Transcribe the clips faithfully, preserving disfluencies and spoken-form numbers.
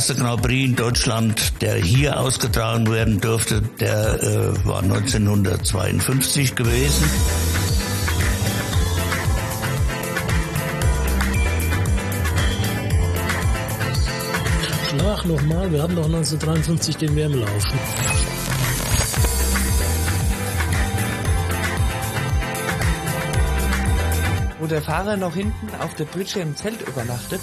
erste Grand Prix in Deutschland, der hier ausgetragen werden durfte, der äh, war neunzehnhundertzweiundfünfzig gewesen. Schlag nochmal, wir hatten doch neunzehnhundertdreiundfünfzig den W M-Lauf. Wo der Fahrer noch hinten auf der Pritsche im Zelt übernachtet.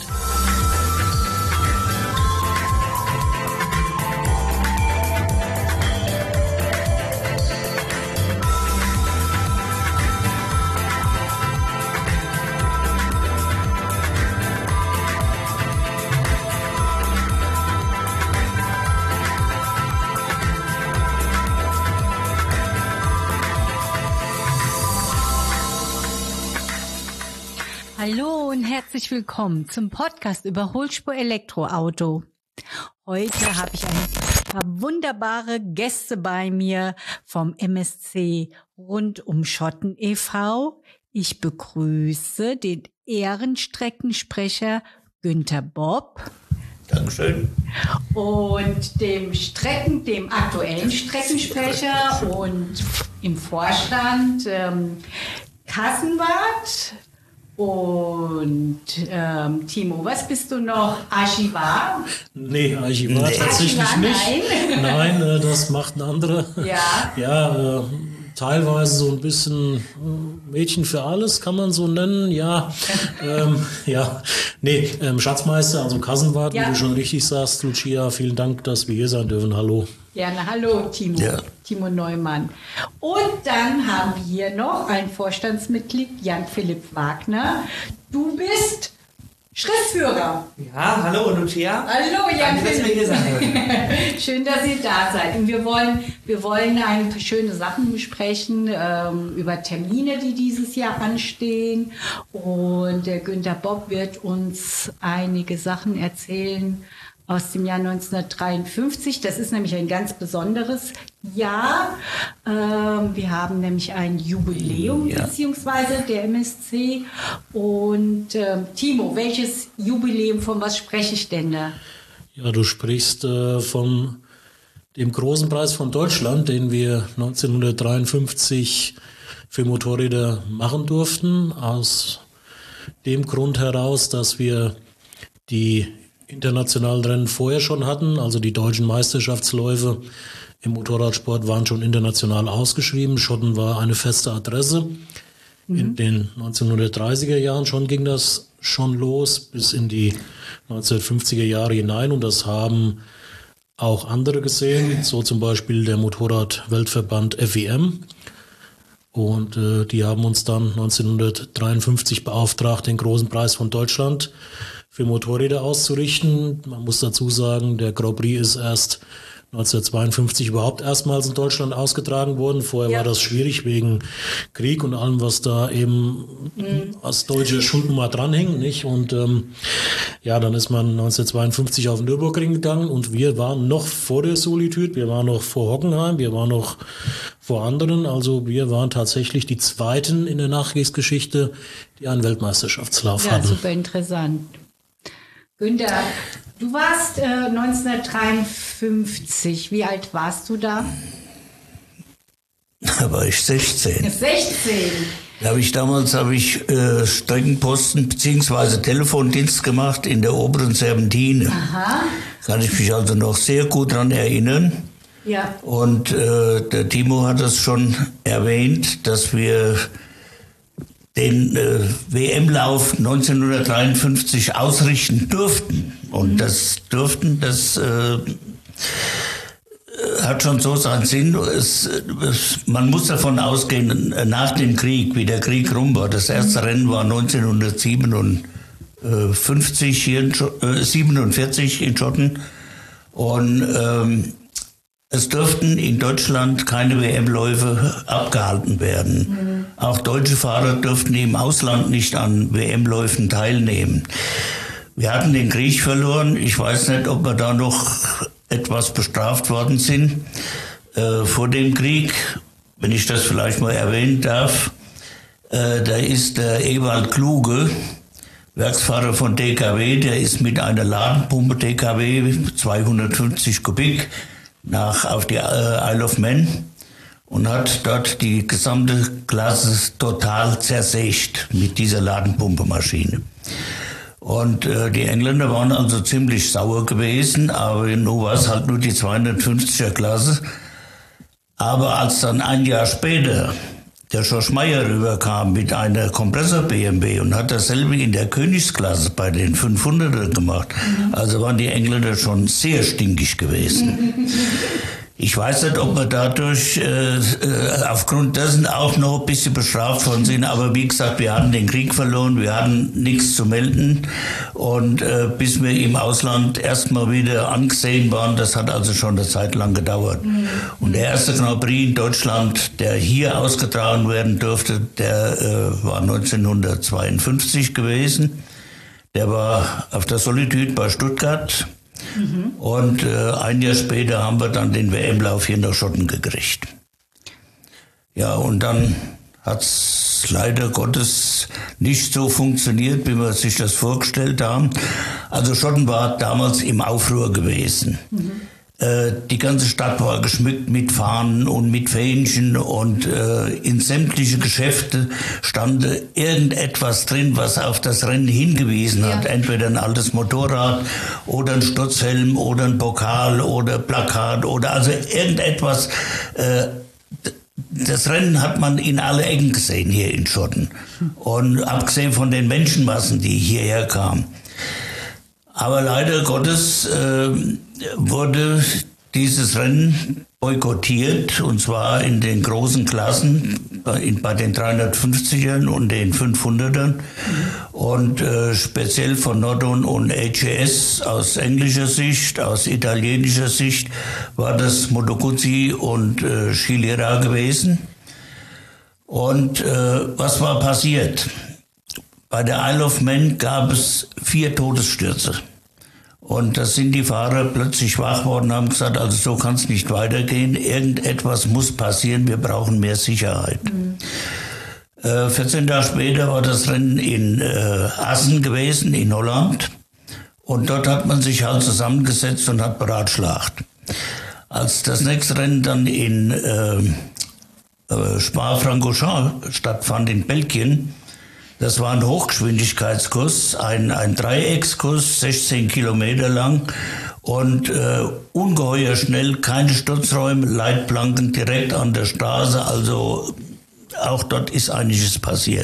Hallo und herzlich willkommen zum Podcast über Hohlspur-Elektroauto. Heute habe ich ein paar wunderbare Gäste bei mir vom M S C Rundum Schotten e V. Ich begrüße den Ehrenstreckensprecher Günther Bopp. Dankeschön. Und dem Strecken, dem aktuellen Streckensprecher und im Vorstand ähm, Kassenwart. Und ähm, Timo, was bist du noch? Archivar? Nee, Archivar nee. tatsächlich Archivar, nicht. Nein, nein äh, das macht ein anderer. Ja. Ja, äh, teilweise so ein bisschen Mädchen für alles, kann man so nennen. Ja, ähm, ja. Nee, ähm, Schatzmeister, also Kassenwart, ja. Wie du schon richtig sagst, Lucia, vielen Dank, dass wir hier sein dürfen. Hallo. Gerne, hallo Timo, ja. Timo Neumann. Und dann haben wir hier noch ein Vorstandsmitglied, Jan-Philipp Wagner. Du bist Schriftführer. Ja, hallo Lucia. Hallo Jan-Philipp. Schön, dass ihr da seid. Und wir wollen, wir wollen ein paar schöne Sachen besprechen ähm, über Termine, die dieses Jahr anstehen. Und der Günther Bopp wird uns einige Sachen erzählen aus dem Jahr neunzehnhundertdreiundfünfzig. Das ist nämlich ein ganz besonderes Jahr. Ähm, wir haben nämlich ein Jubiläum, ja. beziehungsweise der M S C. Und ähm, Timo, welches Jubiläum, von was spreche ich denn da? Ja, du sprichst äh, von dem großen Preis von Deutschland, den wir neunzehnhundertdreiundfünfzig für Motorräder machen durften. Aus dem Grund heraus, dass wir die internationalen Rennen vorher schon hatten, also die deutschen Meisterschaftsläufe im Motorradsport waren schon international ausgeschrieben. Schotten war eine feste Adresse. Mhm. In den neunzehnhundertdreißiger Jahren schon ging das schon los, bis in die neunzehnhundertfünfziger Jahre hinein, und das haben auch andere gesehen, so zum Beispiel der Motorrad-Weltverband F I M. Und äh, die haben uns dann neunzehnhundertdreiundfünfzig beauftragt, den großen Preis von Deutschland für Motorräder auszurichten. Man muss dazu sagen, der Grand Prix ist erst neunzehnhundertzweiundfünfzig überhaupt erstmals in Deutschland ausgetragen worden. Vorher ja. war das schwierig wegen Krieg und allem, was da eben mhm. als deutsche Schulnummer dranhängt, nicht? Und ähm, ja, dann ist man neunzehnhundertzweiundfünfzig auf den Nürburgring gegangen, und wir waren noch vor der Solitude, wir waren noch vor Hockenheim, wir waren noch vor anderen. Also wir waren tatsächlich die Zweiten in der Nachkriegsgeschichte, die einen Weltmeisterschaftslauf ja, hatten. Ja, super interessant. Günther, du warst äh, neunzehnhundertdreiundfünfzig. Wie alt warst du da? Da war ich sechzehn. sechzehn? Da habe ich damals habe ich äh, Streckenposten bzw. Telefondienst gemacht in der oberen Serpentine. Aha. Kann ich mich also noch sehr gut daran erinnern. Ja. Und äh, der Timo hat es schon erwähnt, dass wir den äh, W M-Lauf neunzehnhundertdreiundfünfzig ausrichten durften. Und mhm. das durften, das äh, hat schon so seinen Sinn. Es, es, man muss davon ausgehen, nach dem Krieg, wie der Krieg rum war. Das erste mhm. Rennen war neunzehnhundertsiebenundfünfzig hier in, äh, siebenundvierzig in Schotten. Und ähm, es dürften in Deutschland keine W M-Läufe abgehalten werden. Mhm. Auch deutsche Fahrer dürften im Ausland nicht an W M-Läufen teilnehmen. Wir hatten den Krieg verloren. Ich weiß nicht, ob wir da noch etwas bestraft worden sind. Äh, vor dem Krieg, wenn ich das vielleicht mal erwähnen darf, äh, da ist der Ewald Kluge Werksfahrer von D K W, der ist mit einer Ladenpumpe D K W zweihundertfünfzig Kubik nach auf die Isle of Man und hat dort die gesamte Klasse total zersägt mit dieser Ladenpumpemaschine. Und äh, die Engländer waren also ziemlich sauer gewesen, aber nur war es halt nur die zweihundertfünfziger Klasse. Aber als dann ein Jahr später der George Meyer rüberkam mit einer Kompressor-B M W und hat dasselbe in der Königsklasse bei den fünfhunderter gemacht. Also waren die Engländer schon sehr stinkig gewesen. Ich weiß nicht, ob wir dadurch äh, aufgrund dessen auch noch ein bisschen bestraft worden sind, aber wie gesagt, wir hatten den Krieg verloren, wir hatten nichts zu melden und äh, bis wir im Ausland erstmal wieder angesehen waren, das hat also schon eine Zeit lang gedauert. Mhm. Und der erste Grand Prix in Deutschland, der hier ausgetragen werden durfte, der äh, war neunzehnhundertzweiundfünfzig gewesen. Der war auf der Solitude bei Stuttgart. Mhm. Und äh, ein Jahr später haben wir dann den W M-Lauf hier nach Schotten gekriegt. Ja, und dann hat es leider Gottes nicht so funktioniert, wie wir sich das vorgestellt haben. Also Schotten war damals im Aufruhr gewesen. Mhm. Äh, die ganze Stadt war geschmückt mit Fahnen und mit Fähnchen und äh, in sämtliche Geschäfte stand irgendetwas drin, was auf das Rennen hingewiesen hat. Ja. Entweder ein altes Motorrad oder ein Stutzhelm oder ein Pokal oder Plakat oder also irgendetwas. Äh, Das Rennen hat man in alle Ecken gesehen hier in Schotten. Und abgesehen von den Menschenmassen, die hierher kamen. Aber leider Gottes äh, wurde dieses Rennen boykottiert, und zwar in den großen Klassen, bei, in, bei den dreihundertfünfzigern und den fünfhundertern. Und äh, speziell von Nordon und A G S aus englischer Sicht, aus italienischer Sicht, war das Moto Guzzi und äh, Scilera gewesen. Und äh, was war passiert? Bei der Isle of Man gab es vier Todesstürze. Und da sind die Fahrer plötzlich wach worden und haben gesagt, also so kann es nicht weitergehen. Irgendetwas muss passieren, wir brauchen mehr Sicherheit. Mhm. Äh, vierzehn Tage später war das Rennen in äh, Assen gewesen, in Holland. Und dort hat man sich halt zusammengesetzt und hat beratschlagt. Als das nächste Rennen dann in äh, äh, Spa-Francorchamps stattfand, in Belgien, das war ein Hochgeschwindigkeitskurs, ein, ein Dreieckskurs, sechzehn Kilometer lang und äh, ungeheuer schnell, keine Sturzräume, Leitplanken direkt an der Straße, also auch dort ist einiges passiert.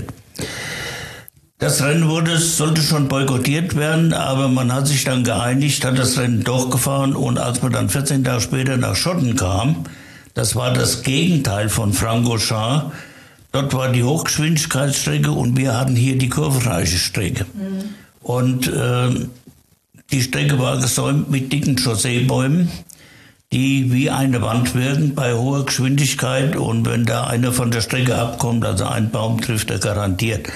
Das Rennen wurde, sollte schon boykottiert werden, aber man hat sich dann geeinigt, hat das Rennen doch gefahren und als man dann vierzehn Tage später nach Schotten kam, das war das Gegenteil von Francorchamps. Dort war die Hochgeschwindigkeitsstrecke und wir hatten hier die kurvenreiche Strecke. Mhm. Und äh, die Strecke war gesäumt mit dicken Chausseebäumen, die wie eine Wand wirken bei hoher Geschwindigkeit. Und wenn da einer von der Strecke abkommt, also ein Baum trifft er garantiert.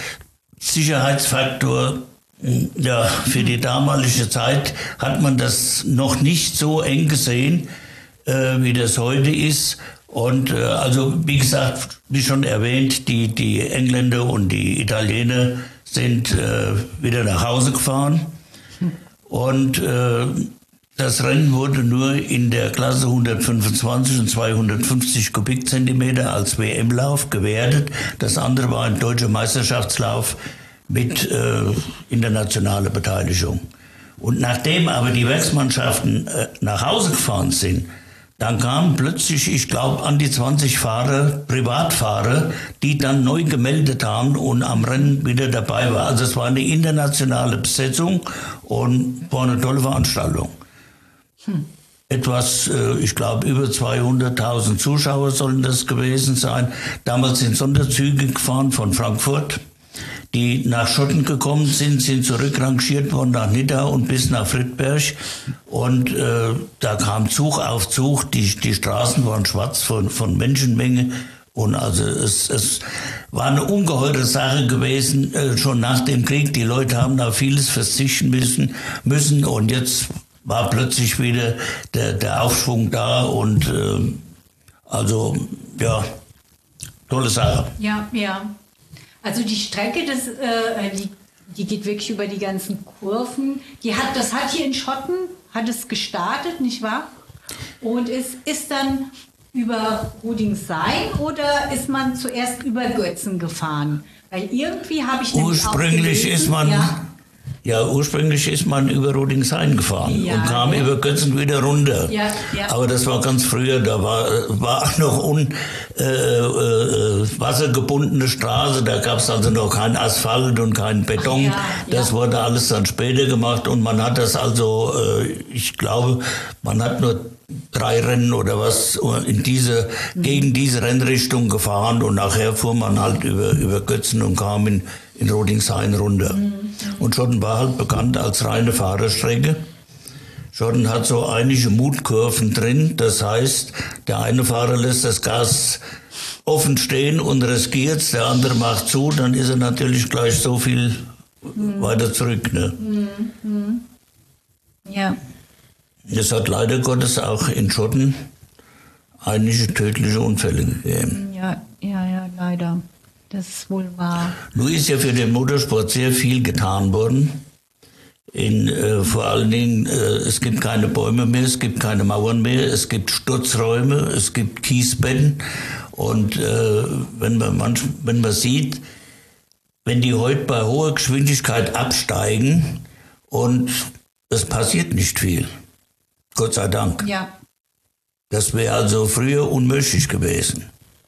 Sicherheitsfaktor, ja, für die damalige Zeit hat man das noch nicht so eng gesehen, äh, wie das heute ist. Und äh, also wie gesagt, wie schon erwähnt, die, die Engländer und die Italiener sind äh, wieder nach Hause gefahren. Und äh, das Rennen wurde nur in der Klasse hundertfünfundzwanzig und zweihundertfünfzig Kubikzentimeter als W M-Lauf gewertet. Das andere war ein deutscher Meisterschaftslauf mit äh, internationaler Beteiligung. Und nachdem aber die Werksmannschaften äh, nach Hause gefahren sind, dann kamen plötzlich, ich glaube, an die zwanzig Fahrer, Privatfahrer, die dann neu gemeldet haben und am Rennen wieder dabei waren. Also es war eine internationale Besetzung und war eine tolle Veranstaltung. Hm. Etwas, ich glaube, über zweihunderttausend Zuschauer sollen das gewesen sein. Damals sind Sonderzüge gefahren von Frankfurt, die nach Schotten gekommen sind, sind zurückrangiert worden nach Nidda und bis nach Friedberg. Und äh, da kam Zug auf Zug, die, die Straßen waren schwarz von, von Menschenmenge. Und also es, es war eine ungeheure Sache gewesen, äh, schon nach dem Krieg. Die Leute haben da vieles verzichten müssen, müssen und jetzt war plötzlich wieder der, der Aufschwung da und äh, also, ja, tolle Sache. Ja, ja. Also die Strecke, das, äh, die die geht wirklich über die ganzen Kurven. Die hat, das hat hier in Schotten, hat es gestartet, nicht wahr? Und es ist dann über Rudingsein oder ist man zuerst über Götzen gefahren? Weil irgendwie habe ich nämlich auch Ursprünglich gelesen, ist man... Ja, Ja, ursprünglich ist man über Rudingsein gefahren Ja, und kam ja. über Götzen wieder runter. Ja, ja. Aber das war ganz früher, da war, war noch un, äh, äh, wassergebundene Straße, da gab es also noch keinen Asphalt und keinen Beton. Ja, das ja. wurde alles dann später gemacht und man hat das also, äh, ich glaube, man hat nur drei Rennen oder was in diese, mhm. gegen diese Rennrichtung gefahren und nachher fuhr man halt über, über Götzen und kam in, in Rudingsein runter. Mhm. Und Schotten war halt bekannt als reine Fahrerstrecke. Schotten hat so einige Mutkurven drin, das heißt, der eine Fahrer lässt das Gas offen stehen und riskiert, der andere macht zu, dann ist er natürlich gleich so viel mhm. weiter zurück. Ne? Mhm. Ja. Es hat leider Gottes auch in Schotten einige tödliche Unfälle gegeben. Ja, ja, ja, leider. Das ist wohl wahr. Nun ist ja für den Motorsport sehr viel getan worden. In, äh, vor allen Dingen, äh, es gibt keine Bäume mehr, es gibt keine Mauern mehr, es gibt Sturzräume, es gibt Kiesbetten. Und äh, wenn man manch, wenn man sieht, wenn die heute bei hoher Geschwindigkeit absteigen und es passiert nicht viel, Gott sei Dank. Ja. Das wäre also früher unmöglich gewesen.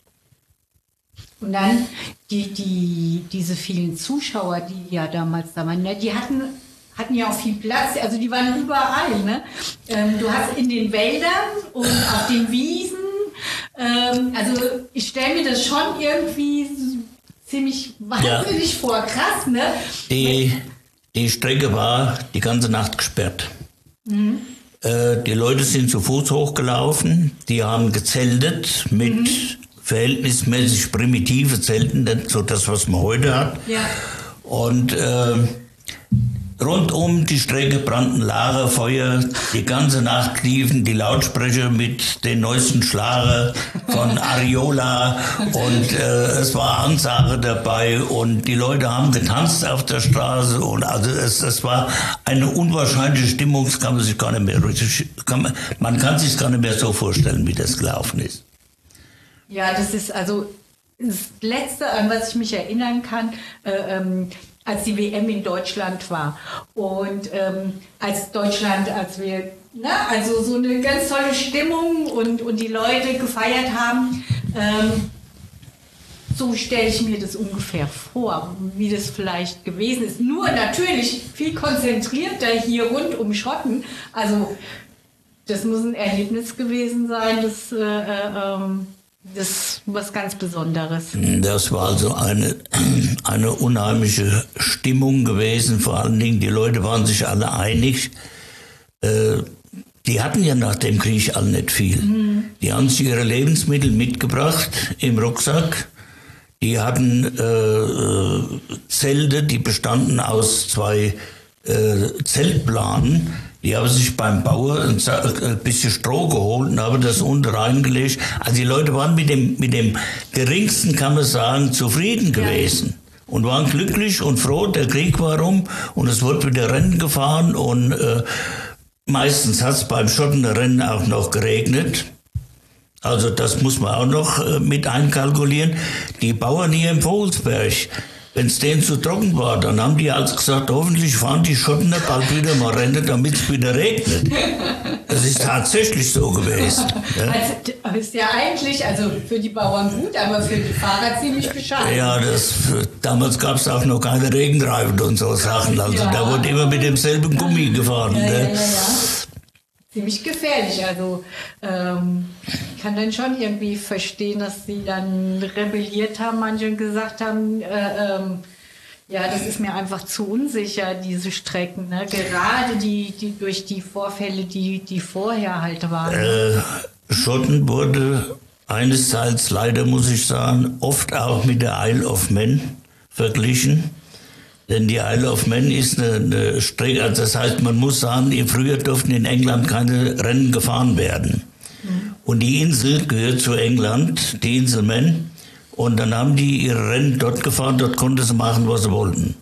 Und dann die, die, diese vielen Zuschauer, die ja damals da waren, die hatten, hatten ja auch viel Platz, also die waren überall. Ne? Ähm, du hast in den Wäldern und auf den Wiesen, ähm, also ich stelle mir das schon irgendwie ziemlich wahnsinnig ja. vor, krass, ne? Die, die Strecke war die ganze Nacht gesperrt. Mhm. Äh, die Leute sind zu Fuß hochgelaufen, die haben gezeltet mit mhm. verhältnismäßig primitive Zelten, nicht so das, was man heute hat. Ja. Und äh, rund um die Strecke brannten Lagerfeuer. Die ganze Nacht liefen die Lautsprecher mit den neuesten Schlager von Ariola und äh, es war Ansage dabei und die Leute haben getanzt auf der Straße und also es, es war eine unwahrscheinliche Stimmung, das kann man sich gar nicht mehr, kann man, man kann sich gar nicht mehr so vorstellen, wie das gelaufen ist. Ja, das ist also das Letzte, an was ich mich erinnern kann, äh, ähm, als die W M in Deutschland war. Und ähm, als Deutschland, als wir, na, also so eine ganz tolle Stimmung und, und die Leute gefeiert haben, ähm, so stelle ich mir das ungefähr vor, wie das vielleicht gewesen ist. Nur natürlich viel konzentrierter hier rund um Schotten. Also das muss ein Erlebnis gewesen sein, das äh, ähm, Das ist was ganz Besonderes. Das war also eine, eine unheimliche Stimmung gewesen. Vor allen Dingen, die Leute waren sich alle einig. Äh, die hatten ja nach dem Krieg alle nicht viel. Mhm. Die haben sich ihre Lebensmittel mitgebracht im Rucksack. Die hatten äh, Zelte, die bestanden aus zwei äh, Zeltplanen. Die haben sich beim Bauer ein bisschen Stroh geholt und haben das unten reingelegt. Also die Leute waren mit dem, mit dem geringsten, kann man sagen, zufrieden gewesen. Ja. Und waren glücklich und froh, der Krieg war rum und es wurde wieder Rennen gefahren und äh, meistens hat es beim Schottener Rennen auch noch geregnet. Also das muss man auch noch äh, mit einkalkulieren. Die Bauern hier im Vogelsberg, wenn es denen zu trocken war, dann haben die also gesagt, hoffentlich fahren die Schottener bald wieder mal Rennen, damit es wieder regnet. Das ist tatsächlich so gewesen. Ja? Also, ist ja eigentlich, also für die Bauern gut, aber für die Fahrer ziemlich bescheiden. Ja, das, damals gab es auch noch keine Regenreifen und so Sachen. Also ja. Da wurde immer mit demselben Gummi gefahren. Ja, ne? ja, ja, ja. Ziemlich gefährlich. Also ähm, ich kann dann schon irgendwie verstehen, dass sie dann rebelliert haben, manche gesagt haben, äh, ähm, ja, das ist mir einfach zu unsicher, diese Strecken. Ne? Gerade die, die durch die Vorfälle, die, die vorher halt waren. Äh, Schotten wurde einerseits, leider muss ich sagen, oft auch mit der Isle of Man verglichen. Denn die Isle of Man ist eine, eine Strecke, also das heißt, man muss sagen, im Frühjahr durften in England keine Rennen gefahren werden. Mhm. Und die Insel gehört zu England, die Insel Man. Und dann haben die ihre Rennen dort gefahren, dort konnten sie machen, was sie wollten.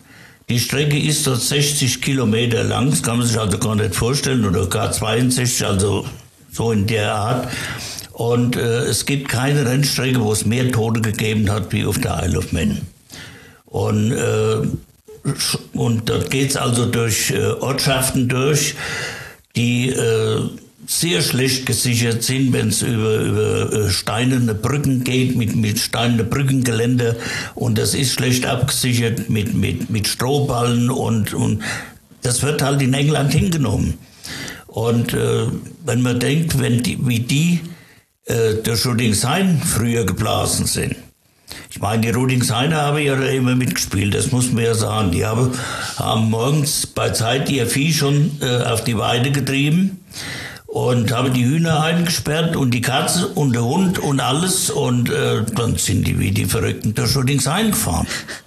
Die Strecke ist dort sechzig Kilometer lang, das kann man sich also gar nicht vorstellen, oder gar zweiundsechzig, also so in der Art. Und äh, es gibt keine Rennstrecke, wo es mehr Tote gegeben hat wie auf der Isle of Man. Und, äh, und dort geht es also durch äh, Ortschaften durch, die äh, sehr schlecht gesichert sind, wenn es über, über äh, steinerne Brücken geht, mit, mit steinernen Brückengeländer. Und das ist schlecht abgesichert mit, mit, mit Strohballen. Und, und das wird halt in England hingenommen. Und äh, wenn man denkt, wenn die, wie die äh, durch Rudolfsheim früher geblasen sind. Ich meine, die Rudolfsheiner haben ja da immer mitgespielt, das muss man ja sagen. Die haben, haben morgens bei Zeit ihr Vieh schon äh, auf die Weide getrieben und haben die Hühner eingesperrt und die Katze und der Hund und alles. Und äh, dann sind die wie die Verrückten durch Rudolfsheim gefahren.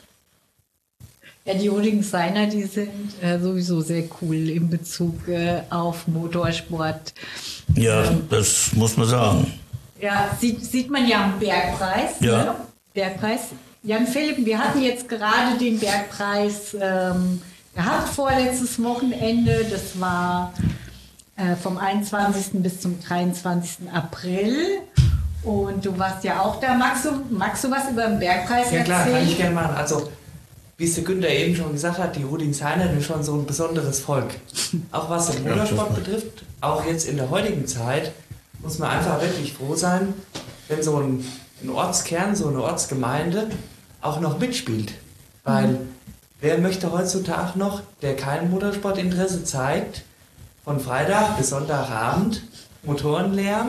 Ja, die Rudolfsheiner, die sind äh, sowieso sehr cool in Bezug äh, auf Motorsport. Ja, ähm, das muss man sagen. Ja, sieht, sieht man ja am Bergpreis. Ja. Ne? Bergpreis. Jan Philipp, wir hatten jetzt gerade den Bergpreis ähm, gehabt vorletztes Wochenende. Das war äh, vom einundzwanzigsten bis zum dreiundzwanzigsten April. Und du warst ja auch da. Magst du, magst du was über den Bergpreis erzählen? Ja klar, kann ich gerne machen. Also, wie es der Günther eben schon gesagt hat, die Rudolfsheiner sind schon so ein besonderes Volk. Auch was den Motorsport betrifft, auch jetzt in der heutigen Zeit, muss man einfach wirklich froh sein, wenn so ein, ein Ortskern, so eine Ortsgemeinde auch noch mitspielt. Weil mhm. wer möchte heutzutage noch, der kein Motorsportinteresse zeigt, von Freitag bis Sonntagabend Motorenlärm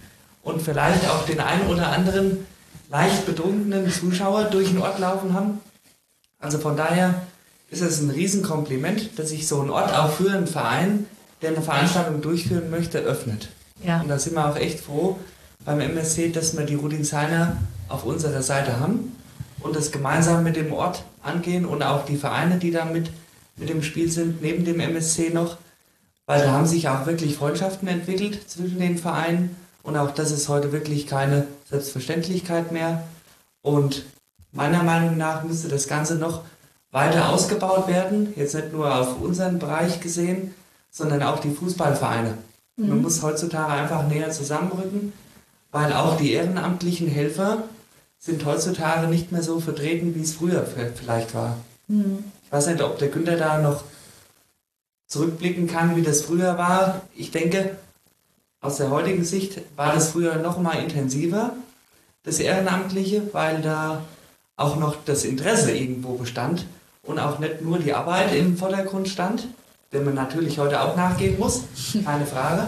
und vielleicht auch den einen oder anderen leicht betrunkenen Zuschauer durch den Ort laufen haben? Also von daher ist es ein Riesenkompliment, dass sich so ein Ort auch für einen Verein, der eine Veranstaltung durchführen möchte, öffnet. Ja. Und da sind wir auch echt froh beim M S C, dass wir die Rudolfsheiner auf unserer Seite haben und das gemeinsam mit dem Ort angehen und auch die Vereine, die da mit, mit im Spiel sind, neben dem M S C noch, weil da haben sich auch wirklich Freundschaften entwickelt zwischen den Vereinen und auch das ist heute wirklich keine Selbstverständlichkeit mehr. Und meiner Meinung nach müsste das Ganze noch weiter ausgebaut werden, jetzt nicht nur auf unseren Bereich gesehen, sondern auch die Fußballvereine. Mhm. Man muss heutzutage einfach näher zusammenrücken, weil auch die ehrenamtlichen Helfer sind heutzutage nicht mehr so vertreten, wie es früher vielleicht war. Mhm. Ich weiß nicht, ob der Günther da noch zurückblicken kann, wie das früher war. Ich denke, aus der heutigen Sicht war das früher noch mal intensiver, das Ehrenamtliche, weil da auch noch das Interesse irgendwo bestand und auch nicht nur die Arbeit im Vordergrund stand, der man natürlich heute auch nachgehen muss, keine Frage.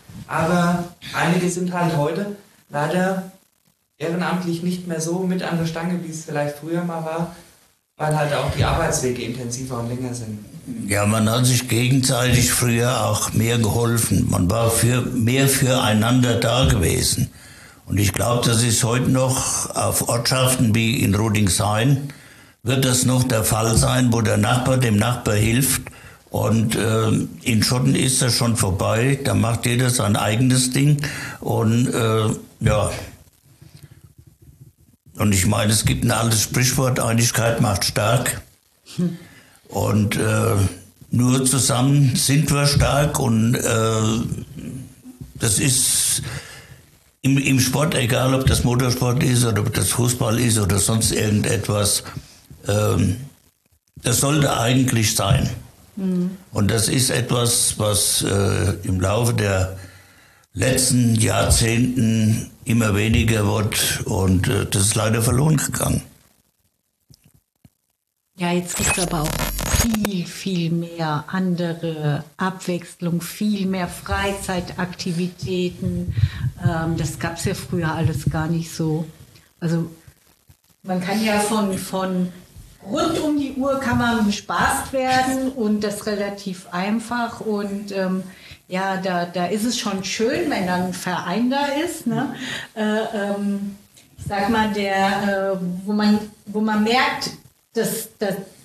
Aber einige sind halt heute leider ehrenamtlich nicht mehr so mit an der Stange, wie es vielleicht früher mal war, weil halt auch die Arbeitswege intensiver und länger sind. Ja, man hat sich gegenseitig früher auch mehr geholfen. Man war für, mehr füreinander da gewesen. Und ich glaube, das ist heute noch auf Ortschaften wie in Rudolfsheim, wird das noch der Fall sein, wo der Nachbar dem Nachbar hilft. Und äh, in Schotten ist das schon vorbei, da macht jeder sein eigenes Ding. Und äh, ja, und ich meine, es gibt ein altes Sprichwort, Einigkeit macht stark. Hm. Und äh, nur zusammen sind wir stark und äh, das ist im, im Sport, egal ob das Motorsport ist oder ob das Fußball ist oder sonst irgendetwas, ähm, das sollte eigentlich sein. Mhm. Und das ist etwas, was äh, im Laufe der letzten Jahrzehnten immer weniger wird und äh, das ist leider verloren gegangen. Ja, jetzt gibt es aber auch viel, viel mehr andere Abwechslung, viel mehr Freizeitaktivitäten. Ähm, das gab es ja früher alles gar nicht so. Also man kann ja von, von rund um die Uhr kann man bespaßt werden und das relativ einfach. Und ähm, ja, da, da ist es schon schön, wenn dann ein Verein da ist, ne? Äh, ähm, ich sag mal, der, äh, wo man, wo man merkt, dass, dass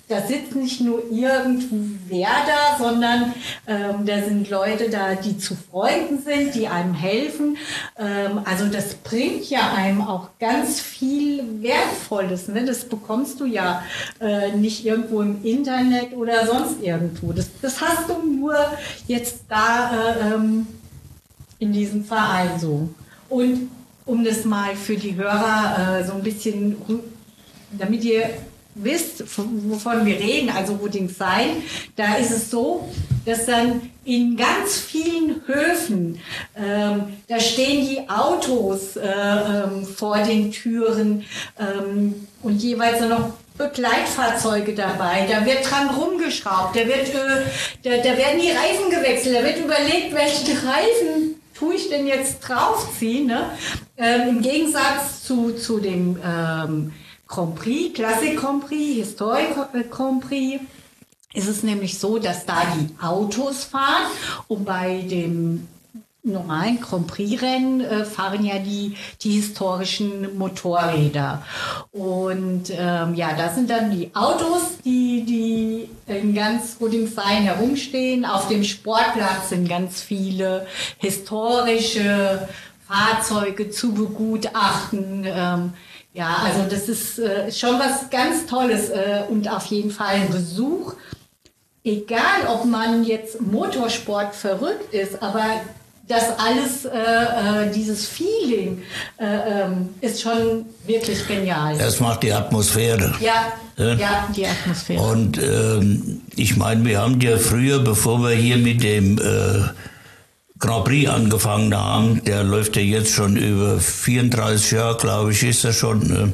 da sitzt nicht nur irgendwer da, sondern ähm, da sind Leute da, die zu Freunden sind, die einem helfen. Ähm, also das bringt ja einem auch ganz viel Wertvolles. Ne? Das bekommst du ja äh, nicht irgendwo im Internet oder sonst irgendwo. Das, das hast du nur jetzt da äh, ähm, in diesem Verein so. Und um das mal für die Hörer äh, so ein bisschen, damit ihr wisst, wovon wir reden, also Rudolfsheim, da ist es so, dass dann in ganz vielen Höfen, ähm, da stehen die Autos äh, ähm, vor den Türen ähm, und jeweils noch Begleitfahrzeuge dabei, da wird dran rumgeschraubt, da, wird, äh, da, da werden die Reifen gewechselt, da wird überlegt, welche Reifen tue ich denn jetzt draufziehen, ne? Ähm, im Gegensatz zu, zu dem ähm, Grand Prix, Classic Grand Prix, Historic Grand Prix, ist es nämlich so, dass da die Autos fahren und bei dem normalen Grand Prix-Rennen äh, fahren ja die, die historischen Motorräder. Und ähm, ja, da sind dann die Autos, die, die in ganz Rudolfsheim herumstehen. Auf dem Sportplatz sind ganz viele historische Fahrzeuge zu begutachten. Ähm, ja, also das ist äh, schon was ganz Tolles äh, und auf jeden Fall ein Besuch. Egal, ob man jetzt Motorsport verrückt ist, aber das alles, äh, äh, dieses Feeling äh, ähm, ist schon wirklich genial. Das macht die Atmosphäre. Ja, ja, ja die Atmosphäre. Und ähm, ich meine, wir haben ja früher, bevor wir hier mit dem äh, Grand Prix angefangen haben, der läuft ja jetzt schon über vierunddreißig Jahre, glaube ich, ist er schon. Ne?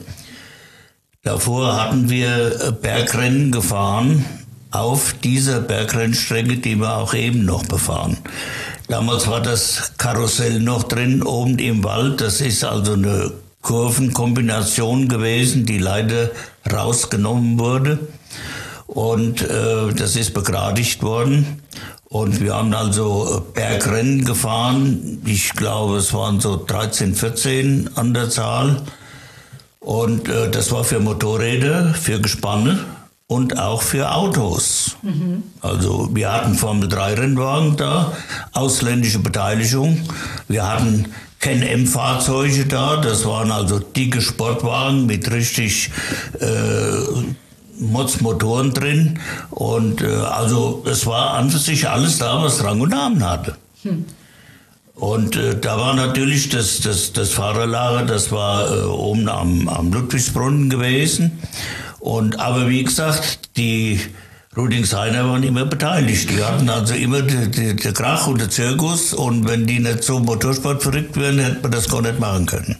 Davor hatten wir Bergrennen gefahren auf dieser Bergrennstrecke, die wir auch eben noch befahren. Damals war das Karussell noch drin, oben im Wald. Das ist also eine Kurvenkombination gewesen, die leider rausgenommen wurde. Und äh, das ist begradigt worden. Und wir haben also Bergrennen gefahren. Ich glaube, es waren so dreizehn, vierzehn an der Zahl. Und äh, das war für Motorräder, für Gespanne und auch für Autos. Mhm. Also wir hatten Formel drei Rennwagen da, ausländische Beteiligung. Wir hatten Can-Am-Fahrzeuge da, das waren also dicke Sportwagen mit richtig äh, Mods-Motoren drin. Und äh, also es war an für sich alles da, was Rang und Namen hatte. Hm. Und äh, da war natürlich das, das, das Fahrerlager, das war äh, oben am, am Ludwigsbrunnen gewesen. Und, aber wie gesagt, die Rudolfsheimer waren immer beteiligt. Die hatten also immer den die, die Krach und den Zirkus. Und wenn die nicht so Motorsport verrückt wären, hätte man das gar nicht machen können.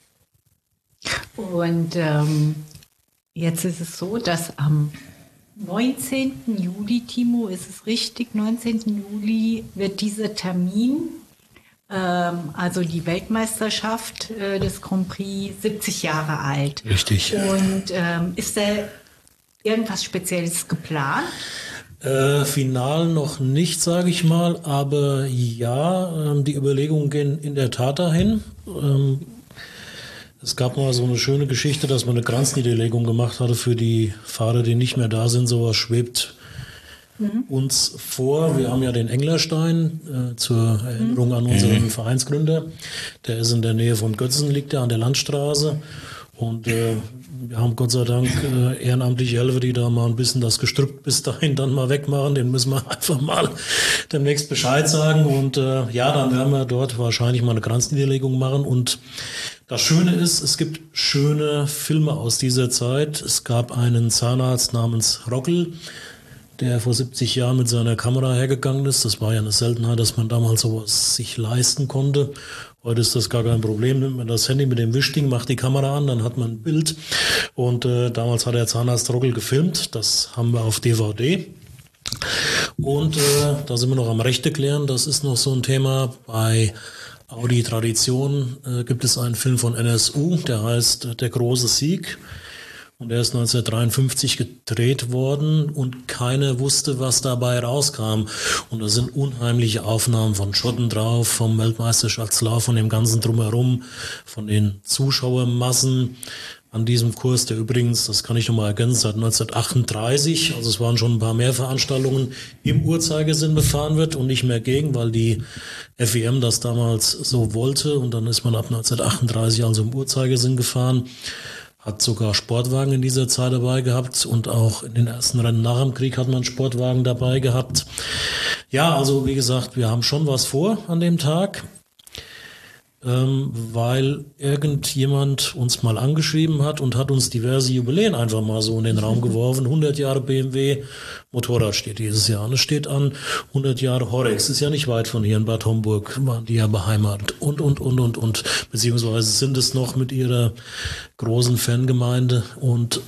Und ähm, jetzt ist es so, dass am neunzehnten Juli, Timo, ist es richtig, neunzehnten Juli wird dieser Termin, ähm, also die Weltmeisterschaft äh, des Grand Prix, siebzig Jahre alt. Richtig. Und ähm, ist da irgendwas Spezielles geplant? Äh, final noch nicht, sage ich mal, aber ja, ähm, die Überlegungen gehen in der Tat dahin. Ähm, es gab mal so eine schöne Geschichte, dass man eine Kranzniederlegung gemacht hatte für die Fahrer, die nicht mehr da sind. Sowas schwebt mhm. uns vor. Wir haben ja den Englerstein äh, zur Erinnerung an unseren mhm. Vereinsgründer. Der ist in der Nähe von Götzen, liegt er an der Landstraße. Und äh, wir haben Gott sei Dank äh, ehrenamtliche Helfer, die da mal ein bisschen das Gestrüpp bis dahin dann mal wegmachen. Den müssen wir einfach mal demnächst Bescheid sagen. Und äh, ja, dann werden wir dort wahrscheinlich mal eine Kranzniederlegung machen. Und das Schöne ist, es gibt schöne Filme aus dieser Zeit. Es gab einen Zahnarzt namens Rockel, der vor siebzig Jahren mit seiner Kamera hergegangen ist. Das war ja eine Seltenheit, dass man damals sowas sich leisten konnte. Heute ist das gar kein Problem. Nimmt man das Handy mit dem Wischding, macht die Kamera an, dann hat man ein Bild. Und äh, damals hat der Zahnarzt Rockel gefilmt. Das haben wir auf D V D. Und äh, da sind wir noch am Rechte klären. Das ist noch so ein Thema. Bei Audi Tradition äh, gibt es einen Film von N S U, der heißt äh, Der große Sieg. Und er ist neunzehnhundertdreiundfünfzig gedreht worden und keiner wusste, was dabei rauskam. Und da sind unheimliche Aufnahmen von Schotten drauf, vom Weltmeisterschaftslauf, von dem ganzen Drumherum, von den Zuschauermassen an diesem Kurs, der übrigens, das kann ich nochmal ergänzen, seit neunzehnhundertachtunddreißig, also es waren schon ein paar mehr Veranstaltungen, im Uhrzeigersinn befahren wird und nicht mehr gegen, weil die F I M das damals so wollte. Und dann ist man ab neunzehnhundertachtunddreißig also im Uhrzeigersinn gefahren. Hat sogar Sportwagen in dieser Zeit dabei gehabt und auch in den ersten Rennen nach dem Krieg hat man Sportwagen dabei gehabt. Ja, also wie gesagt, wir haben schon was vor an dem Tag, ähm, weil irgendjemand uns mal angeschrieben hat und hat uns diverse Jubiläen einfach mal so in den Raum geworfen. hundert Jahre B M W Motorrad steht dieses Jahr. Und es steht an hundert Jahre Horex. Ist ja nicht weit von hier in Bad Homburg, waren die ja beheimatet. Und, und, und, und, und. Beziehungsweise sind es noch mit ihrer großen Fangemeinde. Und